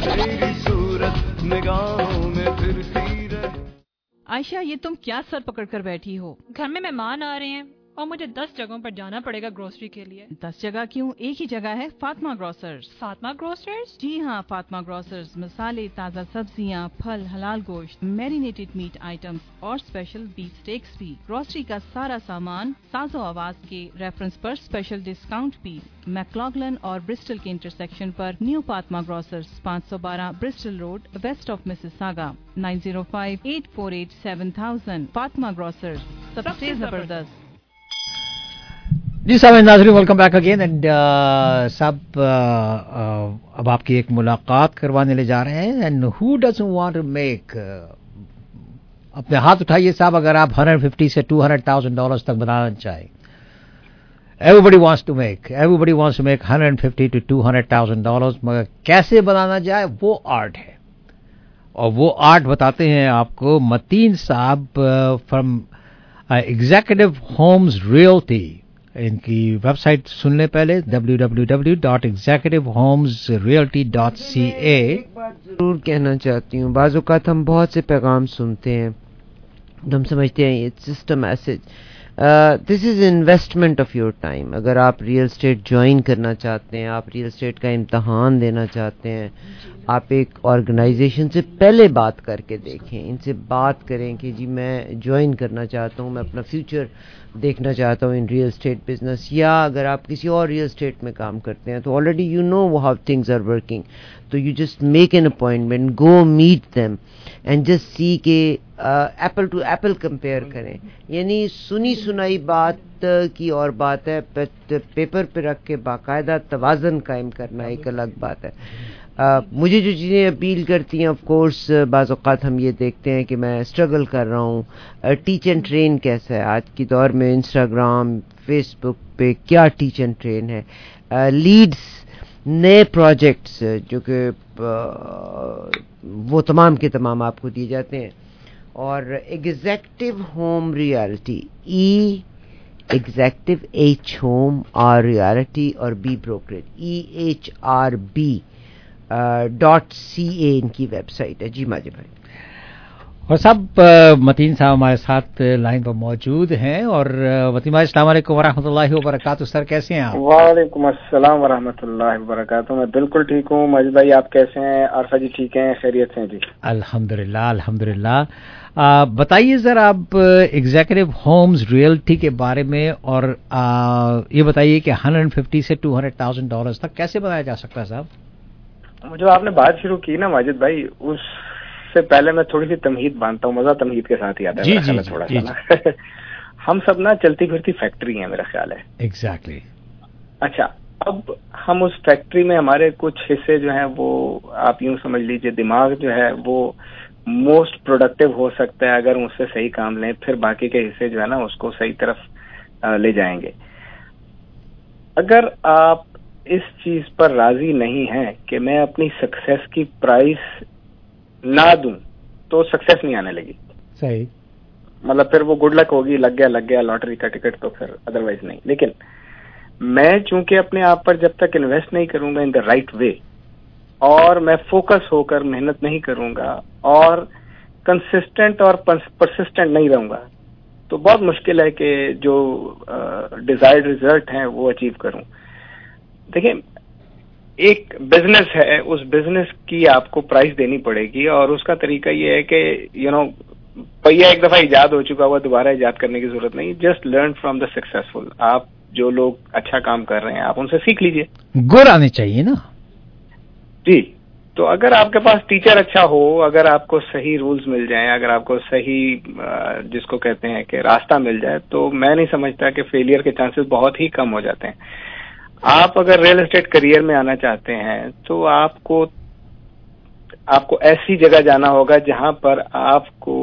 Ayesha, یہ تم کیا سر پکڑ کر بیٹھی ہو؟ گھر میں مہمان آ رہے ہیں اور مجھے دس جگہوں پر جانا پڑے گا گروسری کے لیے. دس جگہ کیوں, ایک ہی جگہ ہے, فاطمہ گروسرز. فاطمہ گروسرز؟ جی ہاں, فاطمہ گروسرز مسالے, تازہ سبزیاں, پھل, حلال گوشت, میرینیٹڈ میٹ آئٹمز اور اسپیشل بیف اسٹیکس بھی. گروسری کا سارا سامان ساز و آواز کے ریفرنس پر اسپیشل ڈسکاؤنٹ بھی. میکلاگلن اور برسٹل کے انٹرسیکشن پر نیو فاطمہ گروسرز, پانچ سو بارہ Bristol road, west of Mississauga, nine zero five eight four eight seven thousand. Fatima grocers, سب سے زبردست. جی سامعین ناظرین, ویلکم بیک اگین. اینڈ صاحب اب آپ کی ایک ملاقات کروانے لے جا رہے ہیں. And who doesn't want to make, اپنے ہاتھ اٹھائیے صاحب اگر آپ ہنڈریڈ ففٹی سے ٹو ہنڈریڈ تھاؤزینڈ ڈالرس تک بنانا چاہیں. Everybody wants to make everybody wants to make hundred fifty to two hundred thousand dollars, مگر کیسے بنانا جائے وہ آرٹ ہے. اور وہ آرٹ بتاتے ہیں آپ کو Mateen Sahib from Executive Homes Realty. ان کی ویب سائٹ سن لیں پہلے, W W W dot Executive Homes Realty dot C A. ایک بات ضرور کہنا چاہتی ہوں, بعض اوقات ہم بہت سے پیغام سنتے ہیں, ہم سمجھتے ہیں it's just a message. This is investment of your time. اگر آپ ریئل اسٹیٹ جوائن کرنا چاہتے ہیں, آپ ریئل اسٹیٹ کا امتحان دینا چاہتے ہیں, آپ ایک آرگنائزیشن سے پہلے بات کر کے دیکھیں, ان سے بات کریں کہ جی میں جوائن کرنا چاہتا ہوں, میں اپنا فیوچر دیکھنا چاہتا ہوں ان ریئل اسٹیٹ بزنس, یا اگر آپ کسی اور ریئل اسٹیٹ میں کام کرتے ہیں تو already you know how things are working, تو you just make an appointment, go meet them and just see کہ ایپل ٹو ایپل کمپیئر کریں. یعنی سنی سنائی بات کی اور بات ہے, پیپر پہ رکھ کے باقاعدہ توازن قائم کرنا ایک الگ بات ہے. Uh, مجھے جو چیزیں اپیل کرتی ہیں, آف کورس بعض اوقات ہم یہ دیکھتے ہیں کہ میں اسٹرگل کر رہا ہوں, ٹیچ اینڈ ٹرین کیسا ہے آج کی دور میں, انسٹاگرام فیس بک پہ کیا ٹیچ اینڈ ٹرین ہے, لیڈس نئے پروجیکٹس جو کہ وہ تمام کے تمام آپ کو دیے جاتے ہیں, اور Executive Home Realty, E Executive H Home, R Realty اور B brokerage, E H R B dot C A ان کی ویب سائٹ ہے. جی ماجد بھائی. اور صاحب متین صاحب ہمارے ساتھ لائن پر موجود ہیں, اور متین بھائی السلام علیکم ورحمۃ اللہ وبرکاتہ. سر کیسے ہیں آپ؟ وعلیکم السلام ورحمۃ اللہ وبرکاتہ. میں بالکل ٹھیک ہوں. ماجد بھائی آپ کیسے ہیں؟ عارفہ جی ٹھیک ہیں؟ خیریت سے ہیں؟ جی الحمدللہ الحمدللہ. آ, بتائیے ذرا آپ ایگزیکٹو ہومز ریئلٹی کے بارے میں, اور آ, یہ بتائیے کہ ہنڈریڈ ففٹی سے ٹو ہنڈریڈ تھاؤزینڈ ڈالرز تک کیسے بنایا جا سکتا ہے صاحب؟ جو آپ نے بات شروع کی نا ماجد بھائی, اس سے پہلے میں تھوڑی سی تمہید باندھتا ہوں. مزہ تمہید کے ساتھ ہی آتا ہے جی میرا جی تھوڑا جی سا نا. ہم سب نا چلتی پھرتی فیکٹری ہیں میرا خیال ہے. ایگزیکٹلی. اچھا, اب ہم اس فیکٹری میں ہمارے کچھ حصے جو ہیں وہ آپ یوں سمجھ لیجئے دماغ جو ہے وہ موسٹ پروڈکٹیو ہو سکتا ہے اگر اس سے صحیح کام لیں, پھر باقی کے حصے جو ہے نا اس کو صحیح طرف لے جائیں گے. اگر آپ اس چیز پر راضی نہیں ہیں کہ میں اپنی سکسیس کی پرائز نہ دوں تو سکسیس نہیں آنے لگی. صحیح. مطلب پھر وہ گڈ لک ہوگی, لگ گیا لگ گیا لاٹری کا ٹکٹ, تو پھر ادروائز نہیں. لیکن میں چونکہ اپنے آپ پر جب تک انویسٹ نہیں کروں گا ان دا رائٹ وے, اور میں فوکس ہو کر محنت نہیں کروں گا, اور کنسسٹنٹ اور پرسسٹنٹ نہیں رہوں گا, تو بہت مشکل ہے کہ جو ڈیزائرڈ ریزلٹ ہیں وہ اچیو کروں. دیکھیں, ایک بزنس ہے, اس بزنس کی آپ کو پرائز دینی پڑے گی, اور اس کا طریقہ یہ ہے کہ یو نو پہیا ایک دفعہ ایجاد ہو چکا ہوا, دوبارہ ایجاد کرنے کی ضرورت نہیں. Just learn from the successful. آپ جو لوگ اچھا کام کر رہے ہیں آپ ان سے سیکھ لیجئے. گر آنے چاہیے نا. جی, تو اگر آپ کے پاس ٹیچر اچھا ہو, اگر آپ کو صحیح رولز مل جائیں, اگر آپ کو صحیح جس کو کہتے ہیں کہ راستہ مل جائے, تو میں نہیں سمجھتا کہ فیلئر کے چانسز بہت ہی کم ہو جاتے ہیں. آپ اگر ریئل اسٹیٹ کریئر میں آنا چاہتے ہیں تو آپ کو آپ کو ایسی جگہ جانا ہوگا جہاں پر آپ کو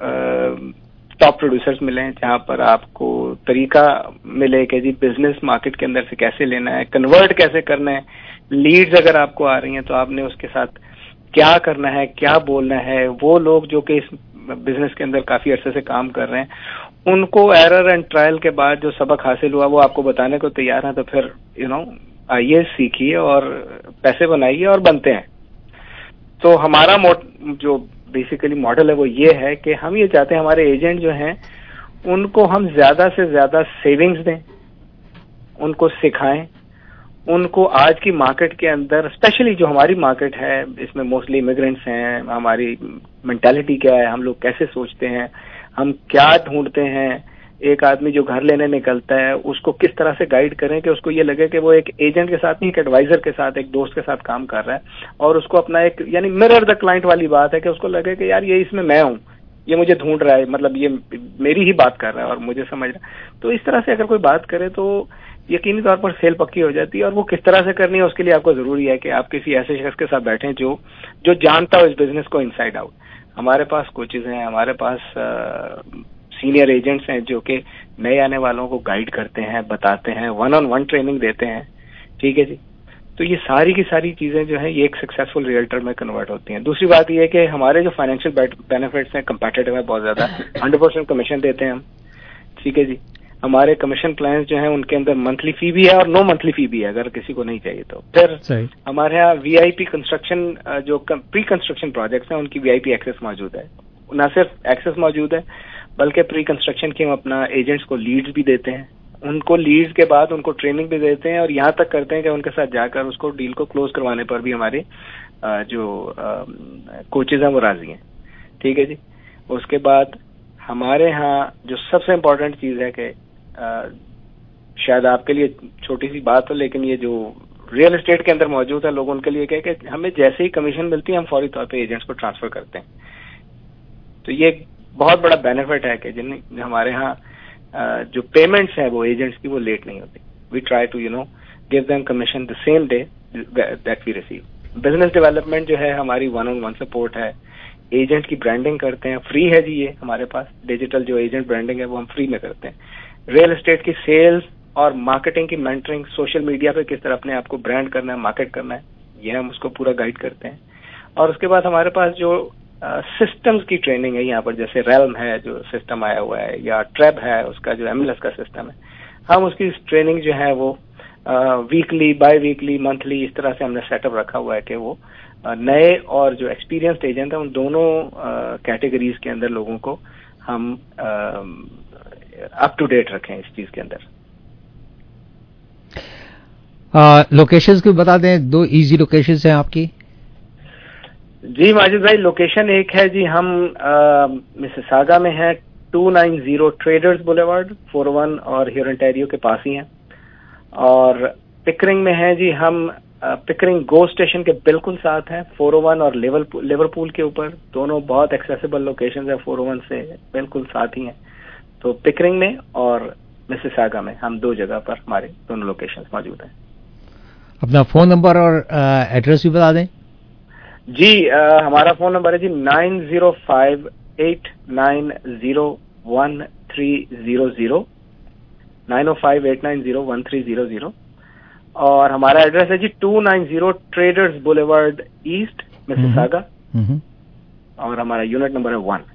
ٹاپ پروڈیوسرز ملیں, جہاں پر آپ کو طریقہ ملے کہ جی بزنس مارکیٹ کے اندر سے کیسے لینا ہے, کنورٹ کیسے کرنا ہے. لیڈز اگر آپ کو آ رہی ہیں تو آپ نے اس کے ساتھ کیا کرنا ہے, کیا بولنا ہے. وہ لوگ جو کہ اس بزنس کے اندر کافی عرصے سے کام کر رہے ہیں, ان کو ایرر اینڈ ٹرائل کے بعد جو سبق حاصل ہوا وہ آپ کو بتانے کو تیار ہیں, تو پھر یو نو آئیے, سیکھیے اور پیسے بنائیے اور بنتے ہیں. تو ہمارا جو بیسیکلی ماڈل ہے وہ یہ ہے کہ ہم یہ چاہتے ہیں ہمارے ایجنٹ جو ہیں ان کو ہم زیادہ سے زیادہ سیونگز دیں, ان کو سکھائیں, ان کو آج کی مارکیٹ کے اندر اسپیشلی جو ہماری مارکیٹ ہے اس میں موسٹلی امیگرینٹس ہیں, ہماری مینٹالٹی کیا ہے, ہم لوگ کیسے سوچتے ہیں, ہم کیا ڈھونڈتے ہیں. ایک آدمی جو گھر لینے نکلتا ہے اس کو کس طرح سے گائیڈ کریں کہ اس کو یہ لگے کہ وہ ایک ایجنٹ کے ساتھ نہیں, ایک ایڈوائزر کے ساتھ, ایک دوست کے ساتھ کام کر رہا ہے, اور اس کو اپنا ایک یعنی مرر دا کلائنٹ والی بات ہے کہ اس کو لگے کہ یار یہ اس میں میں ہوں, یہ مجھے ڈھونڈ رہا ہے, مطلب یہ میری ہی بات کر رہا ہے اور مجھے سمجھ رہا ہے. تو اس طرح سے اگر کوئی بات کرے تو یقینی طور پر سیل پکی ہو جاتی ہے. اور وہ کس طرح سے کرنی ہے اس کے لیے آپ کو ضروری ہے کہ آپ کسی ایسے شخص کے ساتھ بیٹھیں جو جو جانتا ہو اس بزنس کو انسائڈ آؤٹ. ہمارے پاس کوچز ہیں, ہمارے پاس سینئر ایجنٹس ہیں جو کہ نئے آنے والوں کو گائیڈ کرتے ہیں, بتاتے ہیں, ون آن ون ٹریننگ دیتے ہیں. ٹھیک ہے جی. تو یہ ساری کی ساری چیزیں جو ہیں یہ ایک سکسیسفل ریئلٹر میں کنورٹ ہوتی ہیں. دوسری بات یہ ہے کہ ہمارے جو فائنینشیل بینیفٹس ہیں کمپیٹیٹو ہے بہت زیادہ, ہنڈریڈ پرسینٹ کمیشن دیتے ہیں ہم. ٹھیک ہے جی. ہمارے کمیشن پلانز جو ہیں ان کے اندر منتھلی فی بھی ہے اور نو منتھلی فی بھی ہے اگر کسی کو نہیں چاہیے تو. پھر ہمارے یہاں وی آئی پی کنسٹرکشن جو پری کنسٹرکشن پروجیکٹس ہیں ان کی وی آئی پی ایکسیس موجود ہے. نہ صرف ایکسیس موجود ہے بلکہ پری کنسٹرکشن کے ہم اپنا ایجنٹس کو لیڈز بھی دیتے ہیں, ان کو لیڈز کے بعد ان کو ٹریننگ بھی دیتے ہیں, اور یہاں تک کرتے ہیں کہ ان کے ساتھ جا کر اس کو ڈیل کو کلوز کروانے پر بھی ہمارے जो कोचेज हैं वो राजी हैं, ठीक है जी। उसके बाद हमारे यहाँ जो सबसे इम्पोर्टेंट चीज़ है कि शायद आपके लिए छोटी सी बात हो, लेकिन ये जो रियल एस्टेट के अंदर मौजूद है लोग, उनके लिए क्या है कि हमें जैसे ही कमीशन मिलती है हम फौरी तौर पे एजेंट्स को ट्रांसफर करते हैं। तो ये बहुत बड़ा बेनिफिट है कि जिन हमारे यहाँ जो पेमेंट्स हैं वो एजेंट्स की वो लेट नहीं होती। We try to you know give them commission the same day that we receive. Business development जो है हमारी वन ऑन वन सपोर्ट है, एजेंट की ब्रांडिंग करते हैं, फ्री है जी ये हमारे पास डिजिटल जो एजेंट ब्रांडिंग है वो हम फ्री में करते हैं। रियल एस्टेट की सेल्स और मार्केटिंग की मेंटरिंग, सोशल मीडिया पे किस तरह अपने आप को ब्रांड करना है, मार्केट करना है, ये हम उसको पूरा गाइड करते हैं। और उसके बाद हमारे पास जो सिस्टम्स uh, की ट्रेनिंग है यहाँ पर, जैसे रेल्म है जो सिस्टम आया हुआ है, या ट्रेब है उसका जो एमएलएस का सिस्टम है, हम उसकी ट्रेनिंग जो है वो वीकली, बाई वीकली, मंथली इस तरह से हमने सेटअप रखा हुआ है कि वो uh, नए और जो एक्सपीरियंस्ड एजेंट है उन दोनों कैटेगरीज uh, के अंदर लोगों को हम अप टू डेट रखें इस चीज के अंदर। लोकेशंस को बता दें, दो इजी लोकेशंस हैं आपकी। जी माजिद भाई, लोकेशन एक है जी हम मिसिसागा में है, two nine zero traders Boulevard, four one और हियर ओंटारियो के पास ही हैं। और पिकरिंग में है जी हम पिकरिंग गो स्टेशन के बिल्कुल साथ हैं, फोर ओ वन और लिवरपूल के ऊपर, दोनों बहुत एक्सेसिबल लोकेशंस है, फोर ओ वन से बिल्कुल साथ ही हैं। तो पिकरिंग में और मिसिसागा में हम दो जगह पर हमारे दोनों लोकेशंस मौजूद हैं। अपना फोन नंबर और एड्रेस भी बता दें। जी आ, हमारा फोन नंबर है जी nine zero five eight nine zero one three zero zero, nine o five eight nine zero one three zero zero. और हमारा एड्रेस है जी two nine zero traders boulevard east Mississauga, और हमारा यूनिट नंबर है one.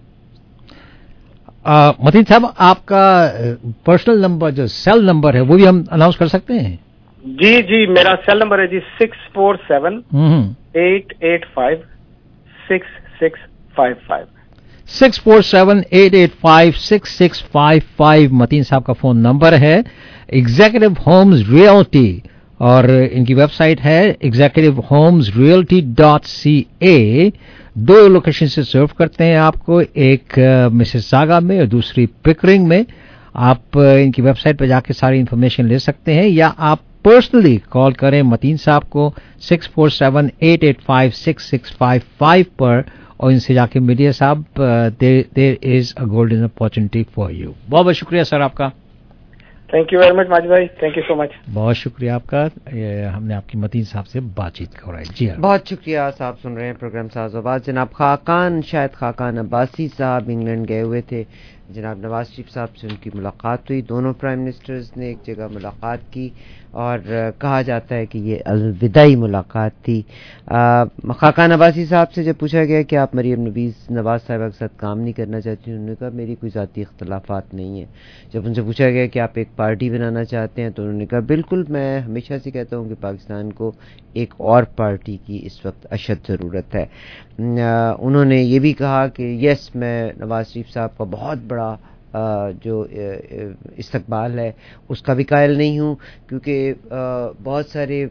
Mateen साहब, आपका personal number जो सेल नंबर है वो भी हम अनाउंस कर सकते हैं? जी जी, मेरा सेल नंबर है जी six four seven eight eight five six six five five six four seven eight eight five six six five five Mateen साहब का फोन नंबर है। एग्जीक्यूटिव होम्स रियल्टी, और इनकी वेबसाइट है executive homes realty dot C A. दो location से सर्व करते हैं आपको, एक मिसिसागा में और दूसरी पिकरिंग में। आप इनकी वेबसाइट पर जाके सारी इंफॉर्मेशन ले सकते हैं, या आप पर्सनली कॉल करें मतीन साहब को six four seven eight eight five six six five five पर, और इनसे जाके मिलिए साहब। There is a golden opportunity for you. बहुत बहुत शुक्रिया सर आपका। Thank you very much Majid भाई, थैंक यू सो मच। बहुत शुक्रिया आपका, हमने आपकी मतीन साहब से बातचीत कराई। जी हाँ, बहुत शुक्रिया। साहब सुन रहे हैं प्रोग्राम साज़ोबाज़। जनाब खाकान, शायद खाकान अब्बासी साहब इंग्लैंड गए हुए थे, जनाब नवाज शरीफ साहब से उनकी मुलाकात हुई, दोनों प्राइम मिनिस्टर्स ने एक जगह मुलाकात की, और कहा जाता है कि ये अलविदाई मुलाकात थी। खाकान अब्बासी साहब से जब पूछा गया कि आप मरीम नवीज़ नवाज साहिबा के साथ काम नहीं करना चाहती, उन्होंने कहा मेरी कोई ज़ाती इख्तलाफात नहीं है। जब उनसे पूछा गया कि आप एक पार्टी बनाना चाहते हैं, तो उन्होंने कहा बिल्कुल, मैं हमेशा से कहता हूँ कि पाकिस्तान को एक और पार्टी की इस वक्त अशद ज़रूरत है। उन्होंने ये भी कहा कि यस, मैं नवाज शरीफ साहब का बहुत बड़ा जो इस्तकबाल है उसका भी कायल नहीं हूँ, क्योंकि बहुत सारे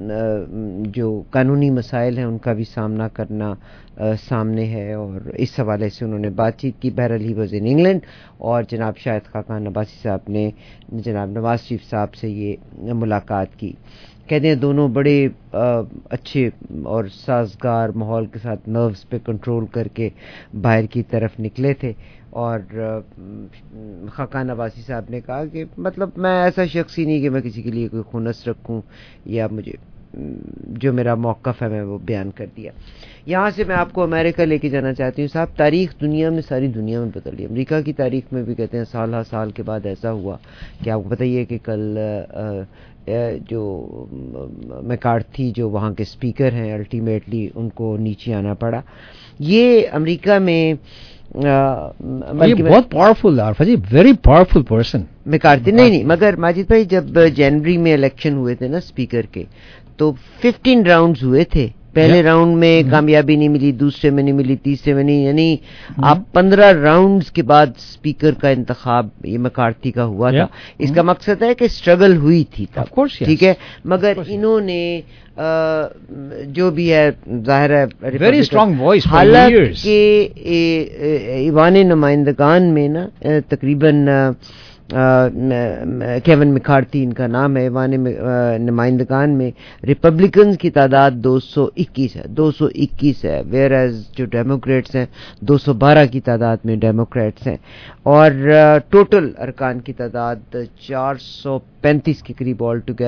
जो कानूनी मसाइल हैं उनका भी सामना करना सामने है, और इस हवाले से उन्होंने बातचीत की। बहरहाल ही वॉज इन इंग्लैंड, और जनाब शाहिद खाकान अब्बासी साहब ने जनाब नवाज शरीफ साहब से ये मुलाकात की। कहते हैं दोनों बड़े आ, अच्छे और साजगार माहौल के साथ नर्व्स पे कंट्रोल करके बाहर की तरफ निकले थे। और खाकान अब्बासी साहब ने कहा कि मतलब मैं ऐसा शख्स ही नहीं कि मैं किसी के लिए कोई खुनस रखूं, या मुझे जो मेरा मौक़िफ़ है मैं वो बयान कर दिया। यहाँ से मैं आपको अमेरिका लेके जाना चाहती हूँ साहब। तारीख़ दुनिया में, सारी दुनिया में बदली। अमेरिका की तारीख़ में भी कहते हैं साल हर साल के बाद ऐसा हुआ कि आपको बताइए कि कल आ, जो मैकार्थी जो वहाँ के स्पीकर हैं, अल्टीमेटली उनको नीचे आना पड़ा। ये अमेरिका में ये बहुत powerful Arfa ji, very powerful person McCarthy. नहीं नहीं, मगर माजिद भाई जब जनवरी में इलेक्शन हुए थे ना स्पीकर के, तो फिफ्टीन राउंड्स हुए थे پہلے راؤنڈ میں کامیابی نہیں ملی, دوسرے میں نہیں ملی, تیسرے میں نہیں, یعنی آپ پندرہ راؤنڈز کے بعد اسپیکر کا انتخاب یہ مکارتھی کا ہوا تھا. اس کا مقصد ہے کہ اسٹرگل ہوئی تھی تب, ٹھیک ہے, مگر انہوں نے جو بھی ہے ظاہر ہے ویری اسٹرانگ وائس, حالانکہ ایوان نمائندگان میں نا تقریباً کیون مکارتھی ان کا نام ہے, ایوان نمائندگان میں ریپبلکنز کی تعداد دو سو اکیس ہے, دو سو اکیس ہے, ویئر ایز جو ڈیموکریٹس ہیں دو سو بارہ کی تعداد میں ڈیموکریٹس ہیں, اور ٹوٹل ارکان کی تعداد چار سو پینتیس کے قریب آل ٹوگیدر